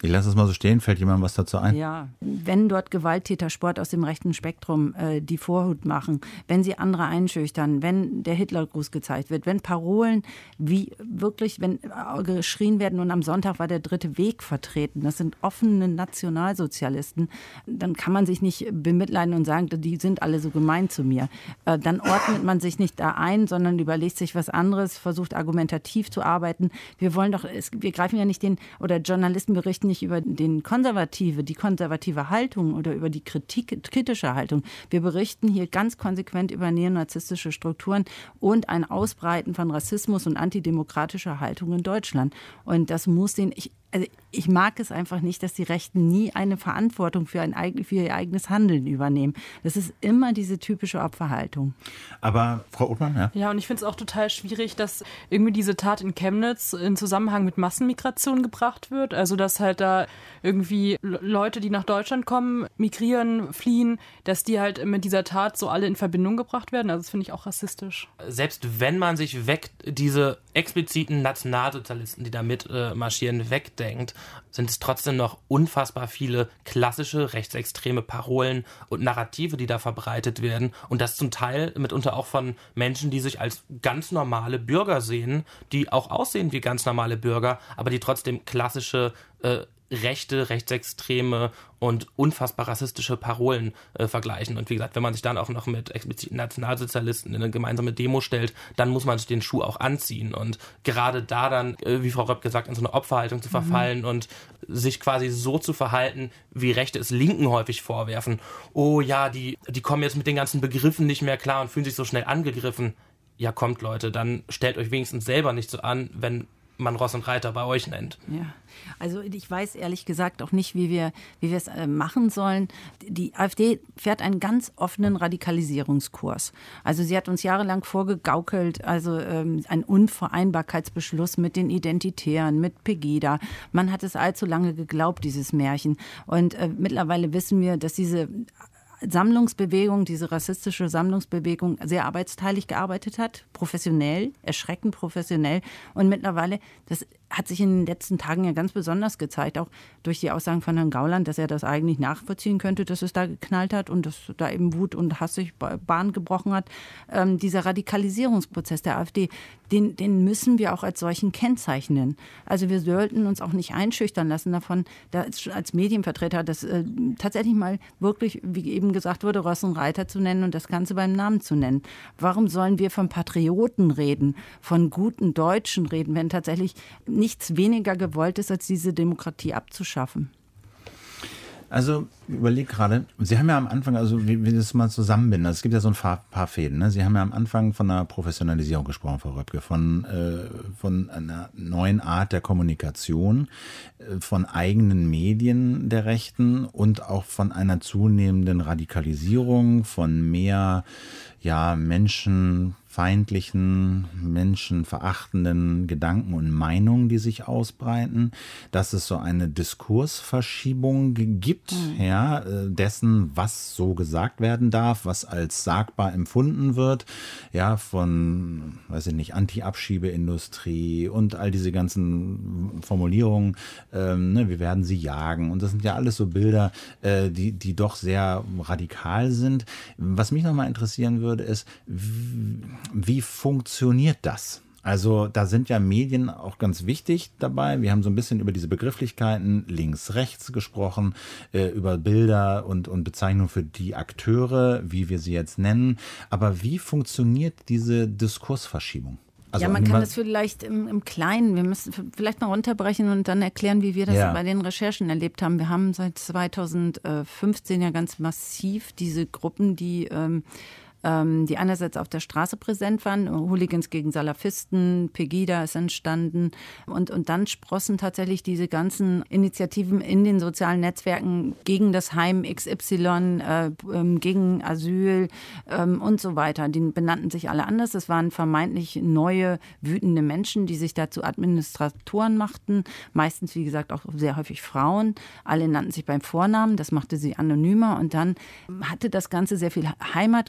Ich lasse es mal so stehen. Fällt jemandem was dazu ein? Ja, wenn dort Gewalttäter Sport aus dem rechten Spektrum äh, die Vorhut machen, wenn sie andere einschüchtern, wenn der Hitlergruß gezeigt wird, wenn Parolen wie wirklich, wenn äh, geschrien werden und am Sonntag war der dritte Weg vertreten, das sind offene Nationalsozialisten, dann kann man sich nicht bemitleiden und sagen, die sind alle so gemein zu mir. Äh, dann ordnet man sich nicht da ein, sondern überlegt sich was anderes, versucht argumentativ zu arbeiten. Wir wollen doch, es, wir greifen ja nicht den, oder Journalisten berichten nicht über den konservative, die konservative Haltung oder über die Kritik, kritische Haltung. Wir berichten hier ganz konsequent über neonazistische Strukturen und ein Ausbreiten von Rassismus und antidemokratischer Haltung in Deutschland. Und das muss den, ich, also ich mag es einfach nicht, dass die Rechten nie eine Verantwortung für, ein, für ihr eigenes Handeln übernehmen. Das ist immer diese typische Opferhaltung. Aber Frau Othmann, ja? Ja, und ich finde es auch total schwierig, dass irgendwie diese Tat in Chemnitz in Zusammenhang mit Massenmigration gebracht wird. Also dass halt da irgendwie Leute, die nach Deutschland kommen, migrieren, fliehen, dass die halt mit dieser Tat so alle in Verbindung gebracht werden. Also das finde ich auch rassistisch. Selbst wenn man sich weg diese expliziten Nationalsozialisten, die da mit äh, marschieren, wegdenkt, sind es trotzdem noch unfassbar viele klassische rechtsextreme Parolen und Narrative, die da verbreitet werden. Und das zum Teil mitunter auch von Menschen, die sich als ganz normale Bürger sehen, die auch aussehen wie ganz normale Bürger, aber die trotzdem klassische äh, rechte, rechtsextreme und unfassbar rassistische Parolen äh, vergleichen. Und wie gesagt, wenn man sich dann auch noch mit expliziten Nationalsozialisten in eine gemeinsame Demo stellt, dann muss man sich den Schuh auch anziehen. Und gerade da dann, äh, wie Frau Röpp gesagt, in so eine Opferhaltung zu verfallen mhm. und sich quasi so zu verhalten, wie Rechte es Linken häufig vorwerfen. Oh ja, die, die kommen jetzt mit den ganzen Begriffen nicht mehr klar und fühlen sich so schnell angegriffen. Ja, kommt Leute, dann stellt euch wenigstens selber nicht so an, wenn man Ross und Reiter bei euch nennt. Ja, also ich weiß ehrlich gesagt auch nicht, wie wir wie wir es äh, machen sollen. Die AfD fährt einen ganz offenen Radikalisierungskurs. Also sie hat uns jahrelang vorgegaukelt, also ähm, ein Unvereinbarkeitsbeschluss mit den Identitären, mit Pegida. Man hat es allzu lange geglaubt, dieses Märchen. Und äh, mittlerweile wissen wir, dass diese Sammlungsbewegung, diese rassistische Sammlungsbewegung sehr arbeitsteilig gearbeitet hat, professionell, erschreckend professionell. Und mittlerweile, das hat sich in den letzten Tagen ja ganz besonders gezeigt, auch durch die Aussagen von Herrn Gauland, dass er das eigentlich nachvollziehen könnte, dass es da geknallt hat und dass da eben Wut und Hass sich Bahn gebrochen hat. Ähm, dieser Radikalisierungsprozess der AfD, den, den müssen wir auch als solchen kennzeichnen. Also wir sollten uns auch nicht einschüchtern lassen davon, da als Medienvertreter das äh, tatsächlich mal wirklich, wie eben gesagt wurde, Ross und Reiter zu nennen und das Ganze beim Namen zu nennen. Warum sollen wir von Patrioten reden, von guten Deutschen reden, wenn tatsächlich nichts weniger gewollt ist, als diese Demokratie abzuschaffen? Also, ich überlege gerade, Sie haben ja am Anfang, also wie wir das mal zusammenbinden, also es gibt ja so ein paar, paar Fäden, ne? Sie haben ja am Anfang von einer Professionalisierung gesprochen, Frau Röpke, von, äh, von einer neuen Art der Kommunikation, äh, von eigenen Medien der Rechten und auch von einer zunehmenden Radikalisierung, von mehr ja, menschenfeindlichen, menschenverachtenden Gedanken und Meinungen, die sich ausbreiten, dass es so eine Diskursverschiebung gibt, mhm. ja, dessen, was so gesagt werden darf, was als sagbar empfunden wird, ja, von, weiß ich nicht, Anti-Abschiebeindustrie und all diese ganzen Formulierungen, ähm, ne, wir werden sie jagen, und das sind ja alles so Bilder, äh, die, die doch sehr radikal sind. Was mich nochmal interessieren würde, ist, wie, wie funktioniert das? Also da sind ja Medien auch ganz wichtig dabei. Wir haben so ein bisschen über diese Begrifflichkeiten links, rechts gesprochen, äh, über Bilder und, und Bezeichnungen für die Akteure, wie wir sie jetzt nennen. Aber wie funktioniert diese Diskursverschiebung? Also ja, man kann das vielleicht im, im Kleinen, wir müssen vielleicht mal runterbrechen und dann erklären, wie wir das ja. bei den Recherchen erlebt haben. Wir haben seit zweitausendfünfzehn ja ganz massiv diese Gruppen, die ähm, die einerseits auf der Straße präsent waren, Hooligans gegen Salafisten, Pegida ist entstanden, und, und dann sprossen tatsächlich diese ganzen Initiativen in den sozialen Netzwerken gegen das Heim X Y, äh, gegen Asyl ähm, und so weiter. Die benannten sich alle anders. Es waren vermeintlich neue, wütende Menschen, die sich dazu Administratoren machten, meistens, wie gesagt, auch sehr häufig Frauen. Alle nannten sich beim Vornamen, das machte sie anonymer, und dann hatte das Ganze sehr viel Heimatkultur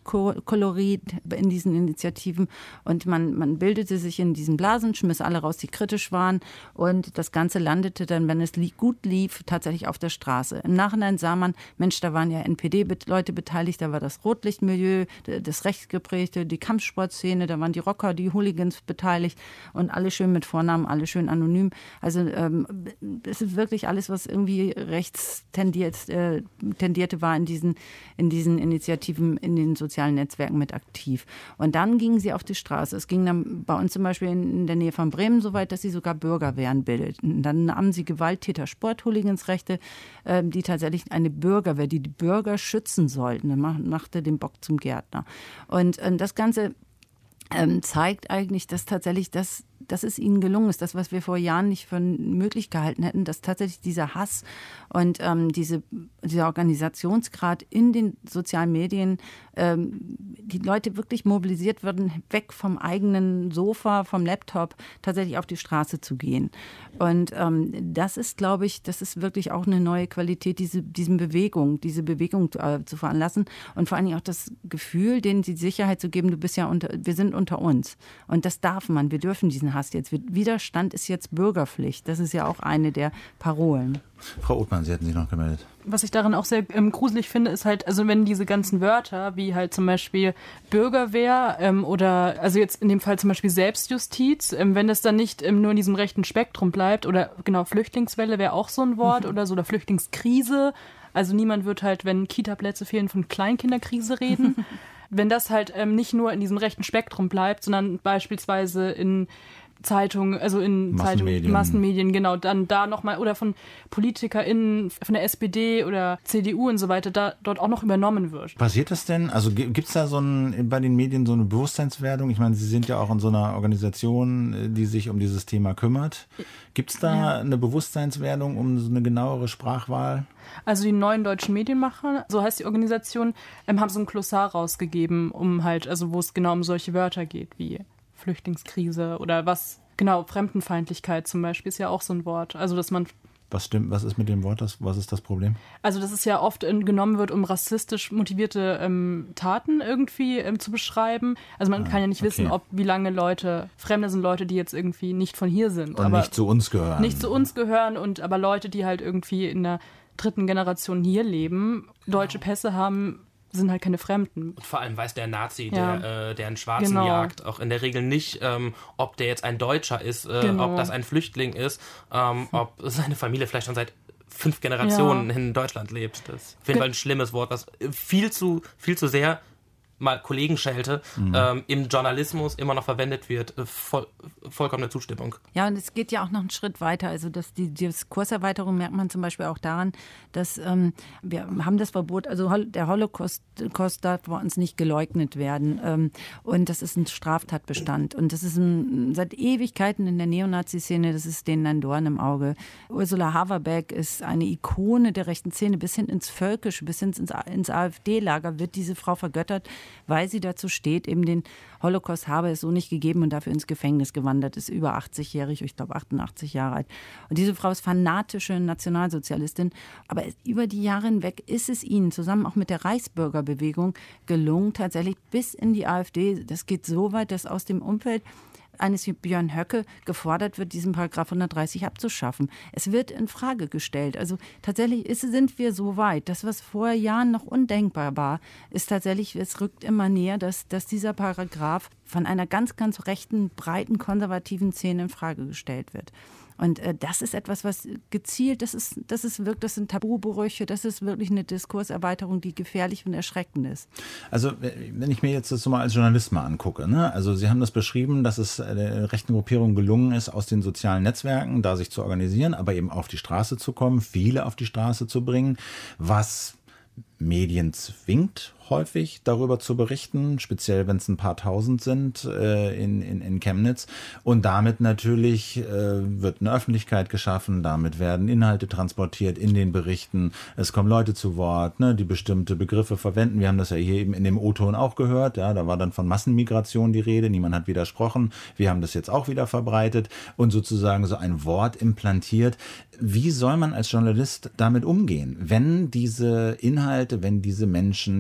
Kolorit in diesen Initiativen und man, man bildete sich in diesen Blasen, schmiss alle raus, die kritisch waren und das Ganze landete dann, wenn es gut lief, tatsächlich auf der Straße. Im Nachhinein sah man, Mensch, da waren ja N P D-Leute beteiligt, da war das Rotlichtmilieu, das rechtsgeprägte, die Kampfsportszene, da waren die Rocker, die Hooligans beteiligt und alle schön mit Vornamen, alle schön anonym. Also ähm, es ist wirklich alles, was irgendwie rechts tendiert, äh, tendierte, war in diesen, in diesen Initiativen, in den sozialen Netzwerken mit aktiv. Und dann gingen sie auf die Straße. Es ging dann bei uns zum Beispiel in, in der Nähe von Bremen so weit, dass sie sogar Bürgerwehren bildeten. Dann nahmen sie Gewalttäter, Sporthooligansrechte, äh, die tatsächlich eine Bürgerwehr, die die Bürger schützen sollten. Dann machte den Bock zum Gärtner. Und äh, das Ganze ähm, zeigt eigentlich, dass tatsächlich das dass es ihnen gelungen ist, das, was wir vor Jahren nicht für möglich gehalten hätten, dass tatsächlich dieser Hass und ähm, diese, dieser Organisationsgrad in den sozialen Medien, ähm, die Leute wirklich mobilisiert würden, weg vom eigenen Sofa, vom Laptop, tatsächlich auf die Straße zu gehen. Und ähm, das ist, glaube ich, das ist wirklich auch eine neue Qualität, diese, diese Bewegung, diese Bewegung äh, zu veranlassen und vor allen Dingen auch das Gefühl, denen die Sicherheit zu geben, du bist ja unter, wir sind unter uns. Und das darf man, wir dürfen diesen Hass jetzt. Widerstand ist jetzt Bürgerpflicht. Das ist ja auch eine der Parolen. Frau Othmann, Sie hatten sich noch gemeldet. Was ich daran auch sehr ähm, gruselig finde, ist halt, also wenn diese ganzen Wörter, wie halt zum Beispiel Bürgerwehr ähm, oder, also jetzt in dem Fall zum Beispiel Selbstjustiz, ähm, wenn das dann nicht ähm, nur in diesem rechten Spektrum bleibt oder genau, Flüchtlingswelle wäre auch so ein Wort oder so, oder Flüchtlingskrise. Also niemand wird halt, wenn Kita-Plätze fehlen, von Kleinkinderkrise reden. Wenn das halt ähm, nicht nur in diesem rechten Spektrum bleibt, sondern beispielsweise in Zeitungen, also in Massenmedien. Zeitungen, Massenmedien, genau, dann da nochmal, oder von PolitikerInnen von der S P D oder C D U und so weiter, da dort auch noch übernommen wird. Passiert das denn? Also gibt es da so ein, bei den Medien so eine Bewusstseinswerdung? Ich meine, Sie sind ja auch in so einer Organisation, die sich um dieses Thema kümmert. Gibt es da ja. eine Bewusstseinswerdung um so eine genauere Sprachwahl? Also die neuen deutschen Medienmacher, so heißt die Organisation, ähm, haben so ein Glossar rausgegeben, um halt, also wo es genau um solche Wörter geht, wie Flüchtlingskrise oder was, genau, Fremdenfeindlichkeit zum Beispiel ist ja auch so ein Wort. Also, dass man. Was stimmt, was ist mit dem Wort, das, was ist das Problem? Also, dass es ja oft in, genommen wird, um rassistisch motivierte ähm, Taten irgendwie ähm, zu beschreiben. Also, man ah, kann ja nicht okay. wissen, ob, wie lange Leute, Fremde sind Leute, die jetzt irgendwie nicht von hier sind. Und aber nicht zu uns gehören. Nicht zu uns gehören und aber Leute, die halt irgendwie in der dritten Generation hier leben, deutsche Pässe haben, sind halt keine Fremden. Und vor allem weiß der Nazi, ja. der, äh, der einen Schwarzen genau. jagt, auch in der Regel nicht, ähm, ob der jetzt ein Deutscher ist, äh, genau. ob das ein Flüchtling ist, ähm, ob seine Familie vielleicht schon seit fünf Generationen ja. in Deutschland lebt. Das ist auf jeden Fall ein schlimmes Wort, was viel zu, viel zu sehr mal Kollegenschelte mhm. ähm, im Journalismus immer noch verwendet wird. Voll, vollkommene Zustimmung. Ja, und es geht ja auch noch einen Schritt weiter. Also dass die, die Diskurserweiterung merkt man zum Beispiel auch daran, dass ähm, wir haben das Verbot, also der Holocaust Holocaust darf bei uns nicht geleugnet werden. Ähm, und das ist ein Straftatbestand. Und das ist ein, seit Ewigkeiten in der Neonazi-Szene, das ist denen ein Dorn im Auge. Ursula Haverbeck ist eine Ikone der rechten Szene, bis hin ins Völkische, bis hin ins, ins AfD-Lager wird diese Frau vergöttert, weil sie dazu steht, eben den Holocaust habe es so nicht gegeben und dafür ins Gefängnis gewandert ist, über achtzig-jährig, ich glaube achtundachtzig Jahre alt. Und diese Frau ist fanatische Nationalsozialistin, aber über die Jahre hinweg ist es ihnen zusammen auch mit der Reichsbürgerbewegung gelungen, tatsächlich bis in die AfD, das geht so weit, dass aus dem Umfeld eines Björn Höcke gefordert wird, diesen Paragraph hundertdreißig abzuschaffen. Es wird in Frage gestellt. Also tatsächlich ist, sind wir so weit. Das, was vor Jahren noch undenkbar war, ist tatsächlich, es rückt immer näher, dass, dass dieser Paragraph von einer ganz, ganz rechten, breiten, konservativen Szene in Frage gestellt wird. Und äh, das ist etwas, was gezielt, das ist, das ist wirklich, das sind Tabubrüche, das ist wirklich eine Diskurserweiterung, die gefährlich und erschreckend ist. Also wenn ich mir jetzt das so mal als Journalist mal angucke, ne? Also Sie haben das beschrieben, dass es der rechten Gruppierung gelungen ist, aus den sozialen Netzwerken da sich zu organisieren, aber eben auf die Straße zu kommen, viele auf die Straße zu bringen, was Medien zwingt, häufig darüber zu berichten, speziell wenn es ein paar tausend sind äh, in, in, in Chemnitz. Und damit natürlich äh, wird eine Öffentlichkeit geschaffen, damit werden Inhalte transportiert in den Berichten. Es kommen Leute zu Wort, ne, die bestimmte Begriffe verwenden. Wir haben das ja hier eben in dem O-Ton auch gehört. Ja, da war dann von Massenmigration die Rede, niemand hat widersprochen. Wir haben das jetzt auch wieder verbreitet und sozusagen so ein Wort implantiert. Wie soll man als Journalist damit umgehen, wenn diese Inhalte, wenn diese Menschen, wenn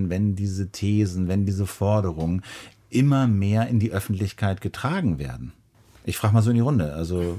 diese Thesen, wenn diese Forderungen immer mehr in die Öffentlichkeit getragen werden? Ich frage mal so in die Runde, also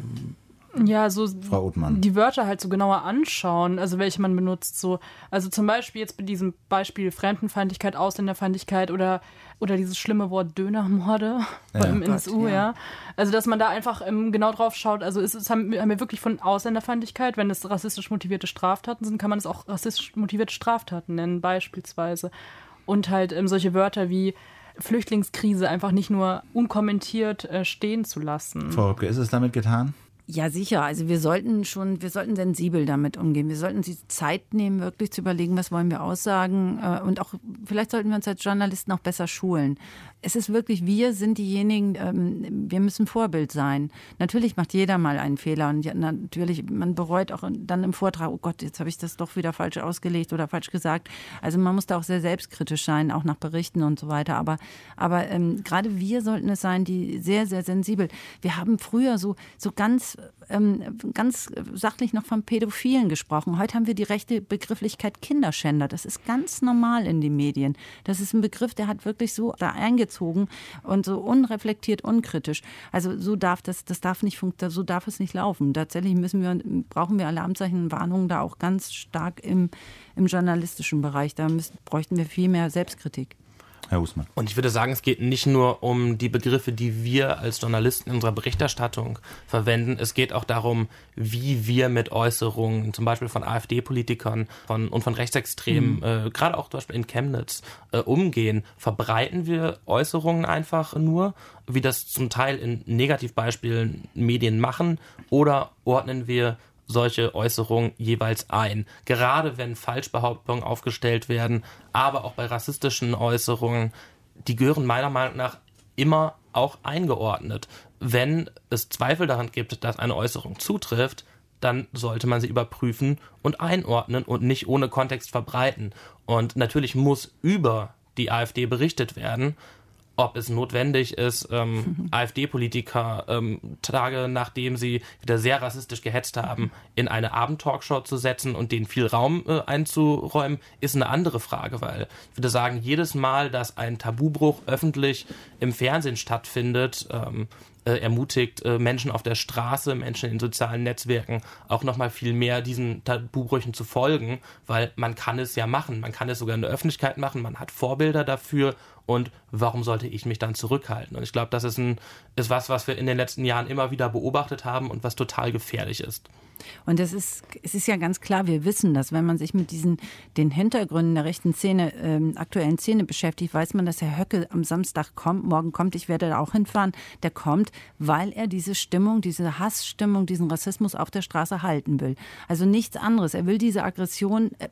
ja, so Frau Othmann. Die Wörter halt so genauer anschauen, also welche man benutzt. So. Also zum Beispiel jetzt bei diesem Beispiel Fremdenfeindlichkeit, Ausländerfeindlichkeit oder, oder dieses schlimme Wort Dönermorde Ja. im N S U, Gott, ja. ja. Also dass man da einfach ähm, genau drauf schaut. Also ist es, haben, wir- haben wir wirklich von Ausländerfeindlichkeit, wenn es rassistisch motivierte Straftaten sind, kann man es auch rassistisch motivierte Straftaten nennen, beispielsweise. Und halt ähm, solche Wörter wie Flüchtlingskrise einfach nicht nur unkommentiert äh, stehen zu lassen. Frau Rübke, ist es damit getan? Ja, sicher. Also wir sollten schon, wir sollten sensibel damit umgehen. Wir sollten die Zeit nehmen, wirklich zu überlegen, was wollen wir aussagen. äh, Und auch, vielleicht sollten wir uns als Journalisten auch besser schulen. Es ist wirklich, wir sind diejenigen, ähm, wir müssen Vorbild sein. Natürlich macht jeder mal einen Fehler und ja, natürlich, man bereut auch dann im Vortrag, oh Gott, jetzt habe ich das doch wieder falsch ausgelegt oder falsch gesagt. Also man muss da auch sehr selbstkritisch sein, auch nach Berichten und so weiter. Aber, aber ähm, gerade wir sollten es sein, die sehr, sehr sensibel. Wir haben früher so, so ganz Ähm, ganz sachlich noch von Pädophilen gesprochen. Heute haben wir die rechte Begrifflichkeit Kinderschänder. Das ist ganz normal in den Medien. Das ist ein Begriff, der hat wirklich so da eingezogen und so unreflektiert, unkritisch. Also so darf das, das darf nicht funktionieren, so darf es nicht laufen. Tatsächlich müssen wir, brauchen wir Alarmzeichen und Warnungen da auch ganz stark im, im journalistischen Bereich. Da müssen, bräuchten wir viel mehr Selbstkritik. Herr Husmann. Und ich würde sagen, es geht nicht nur um die Begriffe, die wir als Journalisten in unserer Berichterstattung verwenden. Es geht auch darum, wie wir mit Äußerungen, zum Beispiel von AfD-Politikern von, und von Rechtsextremen, mhm. äh, gerade auch zum Beispiel in Chemnitz, äh, umgehen. Verbreiten wir Äußerungen einfach nur, wie das zum Teil in Negativbeispielen Medien machen, oder ordnen wir solche Äußerungen jeweils ein. Gerade wenn Falschbehauptungen aufgestellt werden, aber auch bei rassistischen Äußerungen, die gehören meiner Meinung nach immer auch eingeordnet. Wenn es Zweifel daran gibt, dass eine Äußerung zutrifft, dann sollte man sie überprüfen und einordnen und nicht ohne Kontext verbreiten. Und natürlich muss über die AfD berichtet werden. Ob es notwendig ist, ähm, mhm. AfD-Politiker ähm, Tage nachdem sie wieder sehr rassistisch gehetzt haben, in eine Abendtalkshow zu setzen und denen viel Raum äh, einzuräumen, ist eine andere Frage, weil ich würde sagen, jedes Mal, dass ein Tabubruch öffentlich im Fernsehen stattfindet, ähm, äh, ermutigt äh, Menschen auf der Straße, Menschen in sozialen Netzwerken auch nochmal viel mehr diesen Tabubrüchen zu folgen, weil man kann es ja machen, man kann es sogar in der Öffentlichkeit machen, man hat Vorbilder dafür. Und warum sollte ich mich dann zurückhalten? Und ich glaube, das ist, ein, ist was, was wir in den letzten Jahren immer wieder beobachtet haben und was total gefährlich ist. Und das ist, es ist ja ganz klar, wir wissen das, wenn man sich mit diesen, den Hintergründen der rechten Szene, ähm, aktuellen Szene beschäftigt, weiß man, dass Herr Höcke am Samstag kommt, morgen kommt, ich werde da auch hinfahren, der kommt, weil er diese Stimmung, diese Hassstimmung, diesen Rassismus auf der Straße halten will. Also nichts anderes. Er will diese Aggression, äh,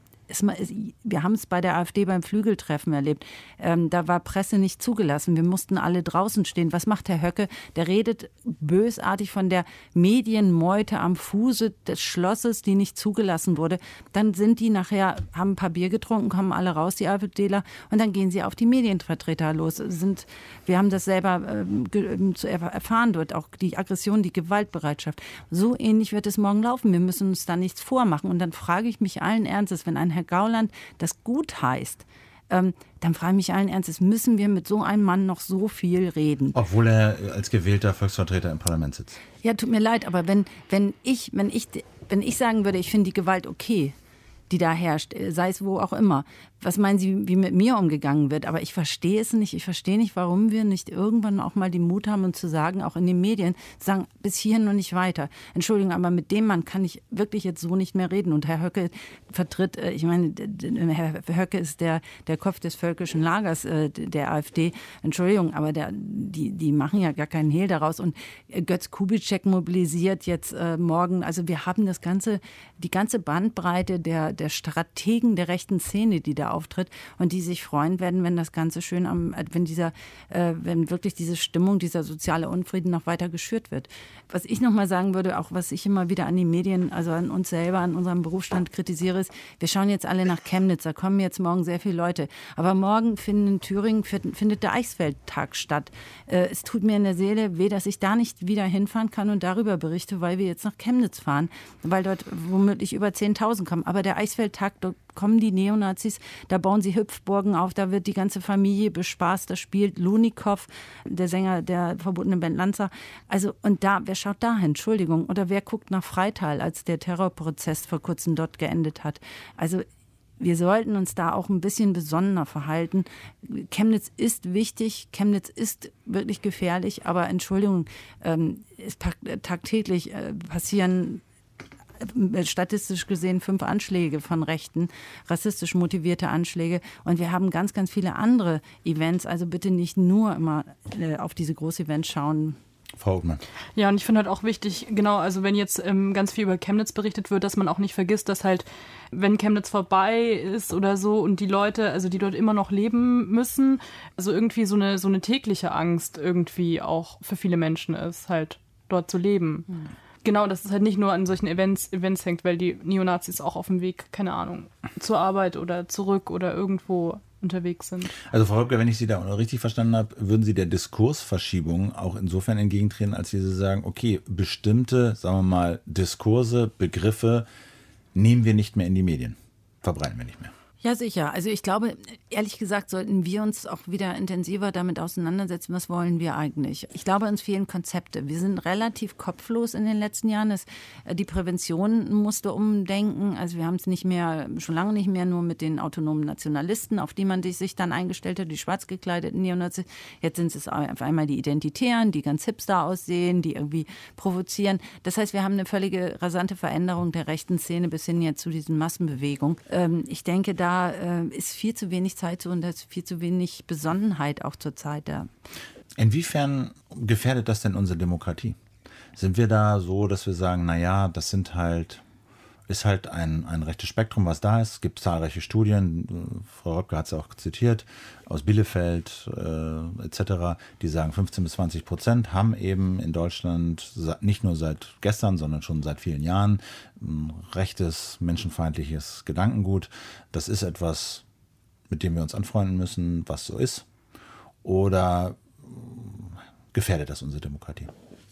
wir haben es bei der AfD beim Flügeltreffen erlebt. Ähm, da war Presse nicht zugelassen. Wir mussten alle draußen stehen. Was macht Herr Höcke? Der redet bösartig von der Medienmeute am Fuße des Schlosses, die nicht zugelassen wurde. Dann sind die nachher, haben ein paar Bier getrunken, kommen alle raus, die AfDler, und dann gehen sie auf die Medienvertreter los. Sind, wir haben das selber ähm, zu erfahren dort, auch die Aggression, die Gewaltbereitschaft. So ähnlich wird es morgen laufen. Wir müssen uns da nichts vormachen. Und dann frage ich mich allen Ernstes, wenn ein Herr Gauland das gut heißt, ähm, dann frage ich mich allen Ernstes, müssen wir mit so einem Mann noch so viel reden? Obwohl er als gewählter Volksvertreter im Parlament sitzt. Ja, tut mir leid, aber wenn, wenn, ich, wenn, ich, wenn ich sagen würde, ich finde die Gewalt okay, die da herrscht, sei es wo auch immer. Was meinen Sie, wie mit mir umgegangen wird? Aber ich verstehe es nicht. Ich verstehe nicht, warum wir nicht irgendwann auch mal den Mut haben, und zu sagen, auch in den Medien, zu sagen, bis hierhin und nicht weiter. Entschuldigung, aber mit dem Mann kann ich wirklich jetzt so nicht mehr reden. Und Herr Höcke vertritt, ich meine, Herr Höcke ist der, der Kopf des völkischen Lagers der AfD. Entschuldigung, aber der, die, die machen ja gar keinen Hehl daraus. Und Götz Kubitschek mobilisiert jetzt äh, morgen. Also wir haben das ganze, die ganze Bandbreite der, der Strategen der rechten Szene, die da auftritt und die sich freuen werden, wenn das Ganze schön am, wenn dieser, äh, wenn wirklich diese Stimmung, dieser soziale Unfrieden noch weiter geschürt wird. Was ich noch mal sagen würde, auch was ich immer wieder an die Medien, also an uns selber, an unserem Berufsstand kritisiere, ist, wir schauen jetzt alle nach Chemnitz, da kommen jetzt morgen sehr viele Leute. Aber morgen finden in Thüringen findet der Eichsfeldtag statt. Äh, es tut mir in der Seele weh, dass ich da nicht wieder hinfahren kann und darüber berichte, weil wir jetzt nach Chemnitz fahren, weil dort womöglich über zehntausend kommen. Aber der Eichsfeldtag Eichsfeld-Tag, dort kommen die Neonazis, da bauen sie Hüpfburgen auf, da wird die ganze Familie bespaßt, da spielt Lunikow, der Sänger der verbotenen Band Lanza. Also, und da, wer schaut da hin? Entschuldigung. Oder wer guckt nach Freital, als der Terrorprozess vor kurzem dort geendet hat? Also, wir sollten uns da auch ein bisschen besonnener verhalten. Chemnitz ist wichtig, Chemnitz ist wirklich gefährlich, aber Entschuldigung, ähm, es tagtäglich äh, passieren äh, statistisch gesehen fünf Anschläge von Rechten, rassistisch motivierte Anschläge, und wir haben ganz, ganz viele andere Events, also bitte nicht nur immer äh, auf diese Groß-Events schauen. Frau Obmann. Ja, und ich finde halt auch wichtig, genau, also wenn jetzt ähm, ganz viel über Chemnitz berichtet wird, dass man auch nicht vergisst, dass halt, wenn Chemnitz vorbei ist oder so und die Leute, also die dort immer noch leben müssen, also irgendwie so eine, so eine tägliche Angst irgendwie auch für viele Menschen ist, halt dort zu leben. Mhm. Genau, dass es halt nicht nur an solchen Events, Events hängt, weil die Neonazis auch auf dem Weg, keine Ahnung, zur Arbeit oder zurück oder irgendwo unterwegs sind. Also Frau Höpke, wenn ich Sie da richtig verstanden habe, würden Sie der Diskursverschiebung auch insofern entgegentreten, als Sie sagen, okay, bestimmte, sagen wir mal, Diskurse, Begriffe nehmen wir nicht mehr in die Medien, verbreiten wir nicht mehr. Ja, sicher. Also ich glaube, ehrlich gesagt, sollten wir uns auch wieder intensiver damit auseinandersetzen, was wollen wir eigentlich. Ich glaube, uns fehlen Konzepte. Wir sind relativ kopflos in den letzten Jahren. Es, die Prävention musste umdenken. Also wir haben es nicht mehr, schon lange nicht mehr nur mit den autonomen Nationalisten, auf die man sich dann eingestellt hat, die schwarz gekleideten Neonazis. Jetzt sind es auf einmal die Identitären, die ganz hipster aussehen, die irgendwie provozieren. Das heißt, wir haben eine völlige rasante Veränderung der rechten Szene bis hin jetzt zu diesen Massenbewegungen. Ähm, ich denke, da Da ist viel zu wenig Zeit und da ist viel zu wenig Besonnenheit auch zur Zeit da. Inwiefern gefährdet das denn unsere Demokratie? Sind wir da so, dass wir sagen, naja, das sind halt, ist halt ein, ein rechtes Spektrum, was da ist. Es gibt zahlreiche Studien, Frau Röpke hat es auch zitiert, aus Bielefeld äh, et cetera, die sagen, fünfzehn bis zwanzig Prozent haben eben in Deutschland nicht nur seit gestern, sondern schon seit vielen Jahren ein rechtes, menschenfeindliches Gedankengut. Das ist etwas, mit dem wir uns anfreunden müssen, was so ist. Oder gefährdet das unsere Demokratie?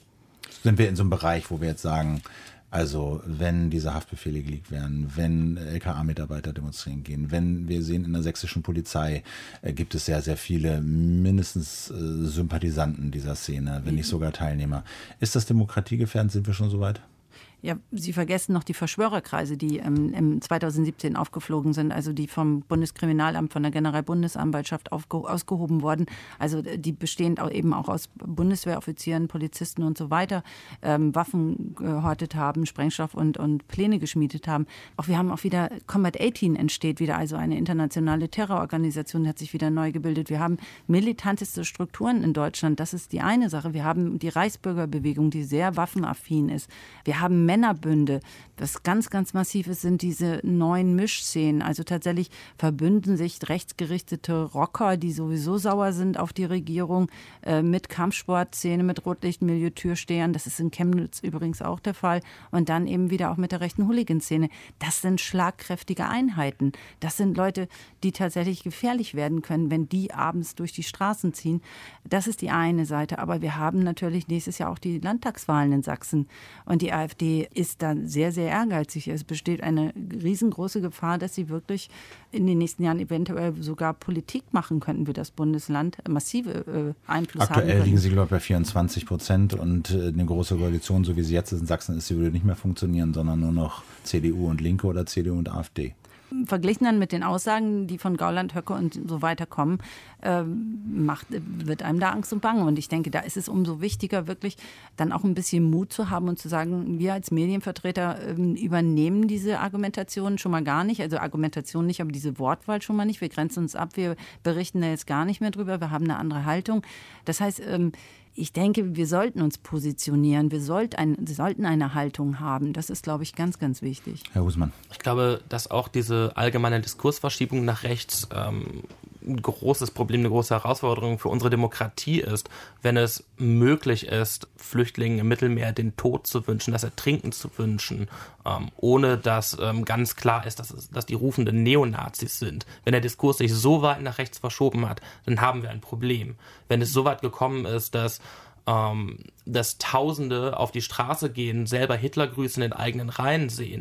Sind wir in so einem Bereich, wo wir jetzt sagen, also wenn diese Haftbefehle geleakt werden, wenn L K A-Mitarbeiter demonstrieren gehen, wenn wir sehen, in der sächsischen Polizei äh, gibt es sehr, sehr viele mindestens äh, Sympathisanten dieser Szene, wenn nicht sogar Teilnehmer. Ist das demokratiegefährdend? Sind wir schon so weit? Ja, Sie vergessen noch die Verschwörerkreise, die ähm, im zweitausendsiebzehn aufgeflogen sind, also die vom Bundeskriminalamt, von der Generalbundesanwaltschaft aufge- ausgehoben wurden. Also die bestehend auch eben auch aus Bundeswehroffizieren, Polizisten und so weiter, ähm, Waffen gehortet haben, Sprengstoff und, und Pläne geschmiedet haben. Auch wir haben auch wieder, Combat achtzehn entsteht wieder, also eine internationale Terrororganisation hat sich wieder neu gebildet. Wir haben militanteste Strukturen in Deutschland, das ist die eine Sache. Wir haben die Reichsbürgerbewegung, die sehr waffenaffin ist. Wir haben Männerbünde. Was ganz, ganz massiv ist, sind diese neuen Mischszenen. Also tatsächlich verbünden sich rechtsgerichtete Rocker, die sowieso sauer sind auf die Regierung, äh, mit Kampfsportszene, mit Rotlichtmilieu-Türstehern. Das ist in Chemnitz übrigens auch der Fall. Und dann eben wieder auch mit der rechten Hooligan-Szene. Das sind schlagkräftige Einheiten. Das sind Leute, die tatsächlich gefährlich werden können, wenn die abends durch die Straßen ziehen. Das ist die eine Seite. Aber wir haben natürlich nächstes Jahr auch die Landtagswahlen in Sachsen. Und die AfD ist da sehr, sehr ehrgeizig. Es besteht eine riesengroße Gefahr, dass sie wirklich in den nächsten Jahren eventuell sogar Politik machen könnten für das Bundesland, massive äh, Einfluss Aktuell haben können. liegen sie, glaube ich, bei vierundzwanzig Prozent und äh, eine große Koalition, so wie sie jetzt ist in Sachsen ist, sie würde nicht mehr funktionieren, sondern nur noch C D U und Linke oder C D U und AfD. Verglichen dann mit den Aussagen, die von Gauland, Höcke und so weiter kommen, äh, macht, wird einem da Angst und Bange. Und ich denke, da ist es umso wichtiger, wirklich dann auch ein bisschen Mut zu haben und zu sagen, wir als Medienvertreter äh, übernehmen diese Argumentation schon mal gar nicht. Also Argumentation nicht, aber diese Wortwahl schon mal nicht. Wir grenzen uns ab, wir berichten da jetzt gar nicht mehr drüber, wir haben eine andere Haltung. Das heißt, ähm, ich denke, wir sollten uns positionieren, wir sollten, ein, wir sollten eine Haltung haben. Das ist, glaube ich, ganz, ganz wichtig. Herr Husmann. Ich glaube, dass auch diese allgemeine Diskursverschiebung nach rechts ähm, ein großes Problem, eine große Herausforderung für unsere Demokratie ist, wenn es möglich ist, Flüchtlingen im Mittelmeer den Tod zu wünschen, das Ertrinken zu wünschen, ähm, ohne dass ähm, ganz klar ist, dass, es, dass die rufenden Neonazis sind. Wenn der Diskurs sich so weit nach rechts verschoben hat, dann haben wir ein Problem. Wenn es so weit gekommen ist, dass ähm, dass Tausende auf die Straße gehen, selber Hitlergrüße in den eigenen Reihen sehen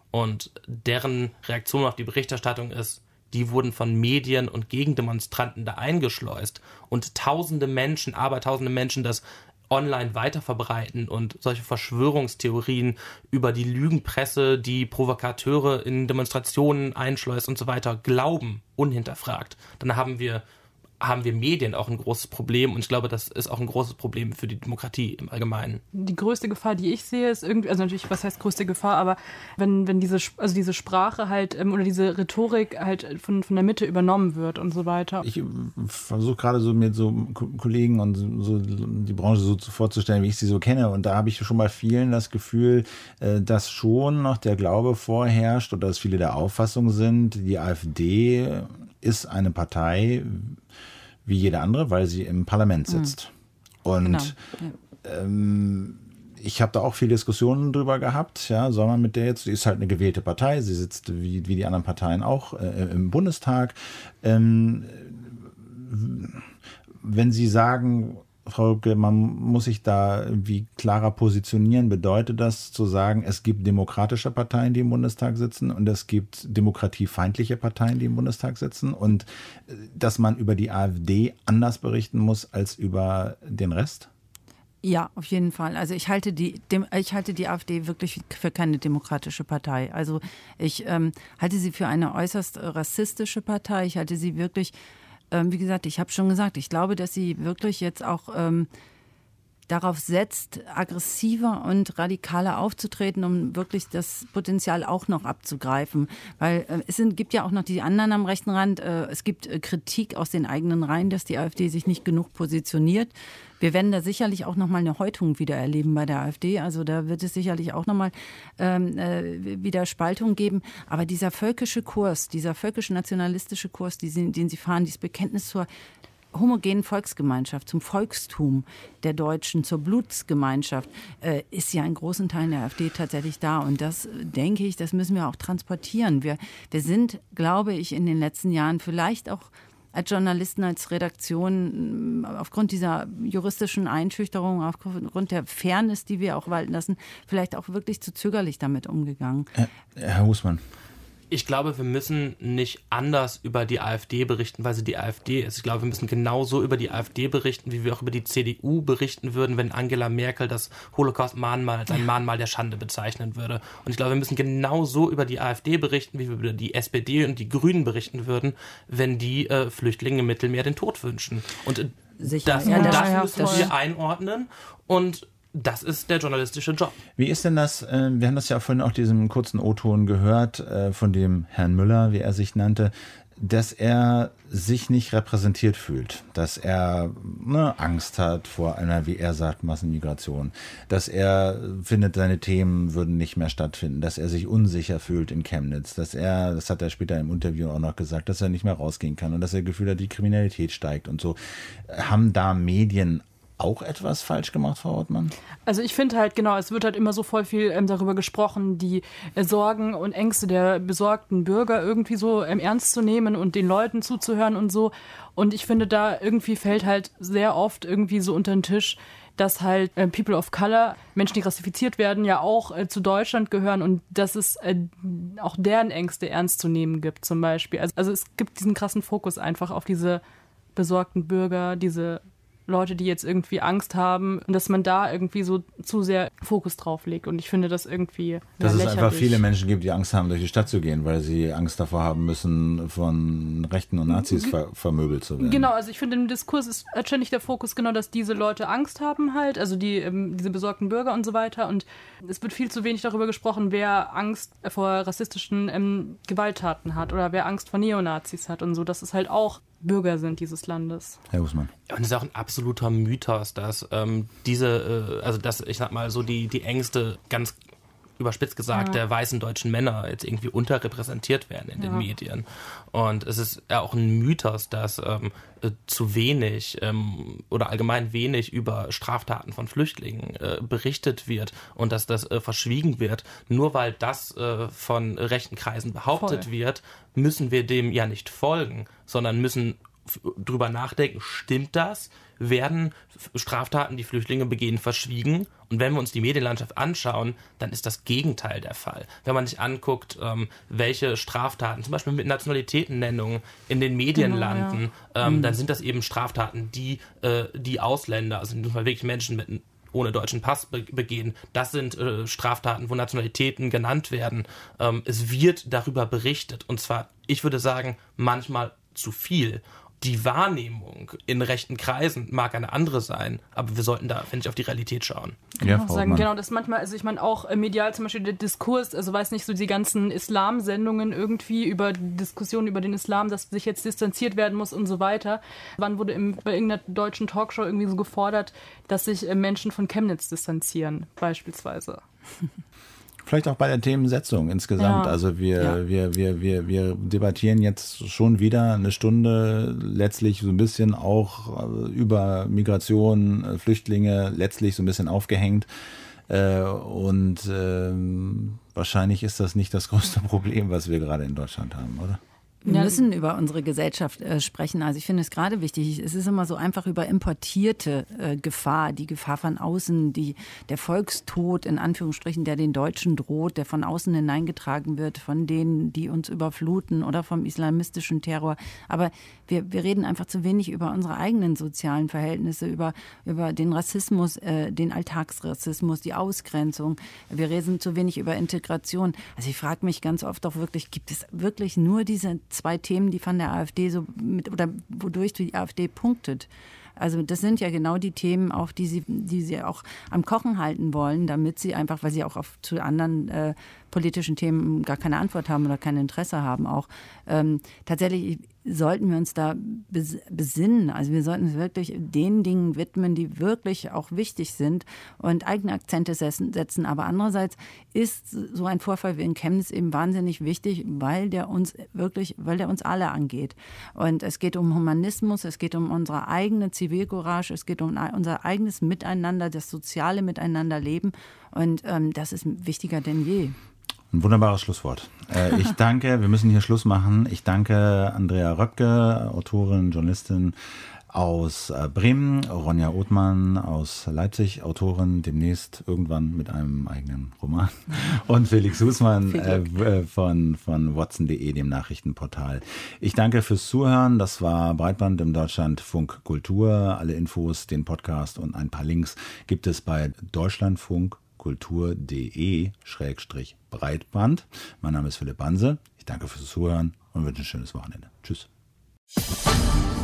Und deren Reaktion auf die Berichterstattung ist, die wurden von Medien und Gegendemonstranten da eingeschleust. Und tausende Menschen, abertausende Menschen das online weiterverbreiten und solche Verschwörungstheorien über die Lügenpresse, die Provokateure in Demonstrationen einschleust und so weiter, glauben, unhinterfragt. Dann haben wir haben wir Medien auch ein großes Problem und ich glaube, das ist auch ein großes Problem für die Demokratie im Allgemeinen. Die größte Gefahr, die ich sehe, ist irgendwie, also natürlich, was heißt größte Gefahr, aber wenn, wenn diese, also diese Sprache halt ähm, oder diese Rhetorik halt von, von der Mitte übernommen wird und so weiter. Ich versuche gerade so mit so Kollegen und so die Branche so vorzustellen, wie ich sie so kenne, und da habe ich schon bei vielen das Gefühl, dass schon noch der Glaube vorherrscht oder dass viele der Auffassung sind, die AfD ist eine Partei wie jede andere, weil sie im Parlament sitzt. Mhm. Und genau. ja. ähm, ich habe da auch viele Diskussionen drüber gehabt, ja, soll man mit der jetzt, die ist halt eine gewählte Partei, sie sitzt wie, wie die anderen Parteien auch äh, im Bundestag. Ähm, wenn Sie sagen, Frau Rübke, man muss sich da wie klarer positionieren, bedeutet das zu sagen, es gibt demokratische Parteien, die im Bundestag sitzen, und es gibt demokratiefeindliche Parteien, die im Bundestag sitzen, und dass man über die AfD anders berichten muss als über den Rest? Ja, auf jeden Fall. Also ich halte die, dem, ich halte die AfD wirklich für keine demokratische Partei. Also ich ähm, halte sie für eine äußerst rassistische Partei. Ich halte sie wirklich, ähm, wie gesagt, ich habe schon gesagt, ich glaube, dass sie wirklich jetzt auch ähm, darauf setzt, aggressiver und radikaler aufzutreten, um wirklich das Potenzial auch noch abzugreifen. Weil äh, es sind, gibt ja auch noch die anderen am rechten Rand. Äh, es gibt äh, Kritik aus den eigenen Reihen, dass die AfD sich nicht genug positioniert. Wir werden da sicherlich auch noch mal eine Häutung wieder erleben bei der AfD. Also da wird es sicherlich auch noch mal ähm, äh, wieder Spaltung geben. Aber dieser völkische Kurs, dieser völkisch-nationalistische Kurs, den, den sie fahren, dieses Bekenntnis zur homogenen Volksgemeinschaft, zum Volkstum der Deutschen, zur Blutsgemeinschaft, äh, ist ja in großen Teilen der AfD tatsächlich da. Und das, denke ich, das müssen wir auch transportieren. Wir, wir sind, glaube ich, in den letzten Jahren vielleicht auch als Journalisten, als Redaktion, aufgrund dieser juristischen Einschüchterung, aufgrund der Fairness, die wir auch walten lassen, vielleicht auch wirklich zu zögerlich damit umgegangen. Herr, Herr Husmann. Ich glaube, wir müssen nicht anders über die AfD berichten, weil sie die AfD ist. Ich glaube, wir müssen genauso über die AfD berichten, wie wir auch über die C D U berichten würden, wenn Angela Merkel das Holocaust-Mahnmal als ein Mahnmal der Schande bezeichnen würde. Und ich glaube, wir müssen genauso über die AfD berichten, wie wir über die S P D und die Grünen berichten würden, wenn die äh, Flüchtlingen im Mittelmeer den Tod wünschen. Und äh, das, ja, das ja, müssen das wir einordnen, und das ist der journalistische Job. Wie ist denn das, äh, wir haben das ja vorhin auch diesen kurzen O-Ton gehört, äh, von dem Herrn Müller, wie er sich nannte, dass er sich nicht repräsentiert fühlt, dass er ne, Angst hat vor einer, wie er sagt, Massenmigration, dass er findet, seine Themen würden nicht mehr stattfinden, dass er sich unsicher fühlt in Chemnitz, dass er, das hat er später im Interview auch noch gesagt, dass er nicht mehr rausgehen kann und dass er das Gefühl hat, die Kriminalität steigt und so. Haben da Medien auch etwas falsch gemacht, Frau Ortmann? Also ich finde halt, genau, es wird halt immer so voll viel ähm, darüber gesprochen, die äh, Sorgen und Ängste der besorgten Bürger irgendwie so ähm, ernst zu nehmen und den Leuten zuzuhören und so. Und ich finde, da irgendwie fällt halt sehr oft irgendwie so unter den Tisch, dass halt äh, People of Color, Menschen, die rassifiziert werden, ja auch äh, zu Deutschland gehören und dass es äh, auch deren Ängste ernst zu nehmen gibt zum Beispiel. Also, also es gibt diesen krassen Fokus einfach auf diese besorgten Bürger, diese Leute, die jetzt irgendwie Angst haben, und dass man da irgendwie so zu sehr Fokus drauf legt. Und ich finde das irgendwie Dass lächerlich. es einfach viele Menschen gibt, die Angst haben, durch die Stadt zu gehen, weil sie Angst davor haben müssen, von Rechten und Nazis ver- vermöbelt zu werden. Genau, also ich finde, im Diskurs ist ständig der Fokus genau, dass diese Leute Angst haben halt, also die ähm, diese besorgten Bürger und so weiter. Und es wird viel zu wenig darüber gesprochen, wer Angst vor rassistischen ähm, Gewalttaten hat oder wer Angst vor Neonazis hat und so. Das ist halt auch Bürger sind dieses Landes. Herr Husmann. Und es ist auch ein absoluter Mythos, dass ähm, diese, äh, also dass, ich sag mal, so die, die Ängste, ganz überspitzt gesagt, ja. der weißen deutschen Männer jetzt irgendwie unterrepräsentiert werden in ja. den Medien. Und es ist ja auch ein Mythos, dass ähm, äh, zu wenig ähm, oder allgemein wenig über Straftaten von Flüchtlingen äh, berichtet wird und dass das äh, verschwiegen wird. Nur weil das äh, von rechten Kreisen behauptet Voll. wird, müssen wir dem ja nicht folgen, sondern müssen drüber nachdenken, stimmt das? Werden Straftaten, die Flüchtlinge begehen, verschwiegen? Und wenn wir uns die Medienlandschaft anschauen, dann ist das Gegenteil der Fall. Wenn man sich anguckt, ähm, welche Straftaten, zum Beispiel mit Nationalitätennennung in den Medien Genau, landen, ja. ähm, mhm. dann sind das eben Straftaten, die äh, die Ausländer, also wirklich Menschen mit ohne deutschen Pass be- begehen. Das sind äh, Straftaten, wo Nationalitäten genannt werden. Ähm, es wird darüber berichtet. Und zwar, ich würde sagen, manchmal zu viel. Die Wahrnehmung in rechten Kreisen mag eine andere sein, aber wir sollten da, finde ich, auf die Realität schauen. Ja, Frau sagen, genau, das manchmal, also ich meine auch äh, medial zum Beispiel der Diskurs, also weiß nicht, so die ganzen Islam-Sendungen irgendwie über die Diskussion über den Islam, dass sich jetzt distanziert werden muss und so weiter. Wann wurde im, bei irgendeiner deutschen Talkshow irgendwie so gefordert, dass sich äh, Menschen von Chemnitz distanzieren, beispielsweise? Vielleicht auch bei der Themensetzung insgesamt. Ja. Also wir, Ja. wir, wir, wir, wir debattieren jetzt schon wieder eine Stunde, letztlich so ein bisschen auch über Migration, Flüchtlinge, letztlich so ein bisschen aufgehängt. Und ähm, wahrscheinlich ist das nicht das größte Problem, was wir gerade in Deutschland haben, oder? Wir Ja. müssen über unsere Gesellschaft äh, sprechen. Also ich finde es gerade wichtig. Es ist immer so einfach über importierte äh, Gefahr, die Gefahr von außen, die, der Volkstod in Anführungsstrichen, der den Deutschen droht, der von außen hineingetragen wird, von denen, die uns überfluten oder vom islamistischen Terror. Aber wir, wir reden einfach zu wenig über unsere eigenen sozialen Verhältnisse, über, über den Rassismus, äh, den Alltagsrassismus, die Ausgrenzung. Wir reden zu wenig über Integration. Also ich frage mich ganz oft auch wirklich, gibt es wirklich nur diese zwei Themen, die von der AfD so mit oder wodurch die AfD punktet? Also das sind ja genau die Themen, auch die sie, die sie auch am Kochen halten wollen, damit sie einfach, weil sie auch auf, zu anderen äh, politischen Themen gar keine Antwort haben oder kein Interesse haben auch. Ähm, tatsächlich sollten wir uns da besinnen. Also wir sollten uns wirklich den Dingen widmen, die wirklich auch wichtig sind und eigene Akzente setzen. Aber andererseits ist so ein Vorfall wie in Chemnitz eben wahnsinnig wichtig, weil der uns wirklich, weil der uns alle angeht. Und es geht um Humanismus, es geht um unsere eigene Zivilcourage, es geht um unser eigenes Miteinander, das soziale Miteinanderleben. Und ähm, das ist wichtiger denn je. Ein wunderbares Schlusswort. Äh, ich danke, wir müssen hier Schluss machen. Ich danke Andrea Röpke, Autorin, Journalistin aus äh, Bremen, Ronja Othmann aus Leipzig, Autorin, demnächst irgendwann mit einem eigenen Roman, und Felix Husmann äh, von, von watson punkt de, dem Nachrichtenportal. Ich danke fürs Zuhören. Das war Breitband im Deutschlandfunk Kultur. Alle Infos, den Podcast und ein paar Links gibt es bei Deutschlandfunk kultur.de Schrägstrich Breitband. Mein Name ist Philipp Banse. Ich danke fürs Zuhören und wünsche ein schönes Wochenende. Tschüss.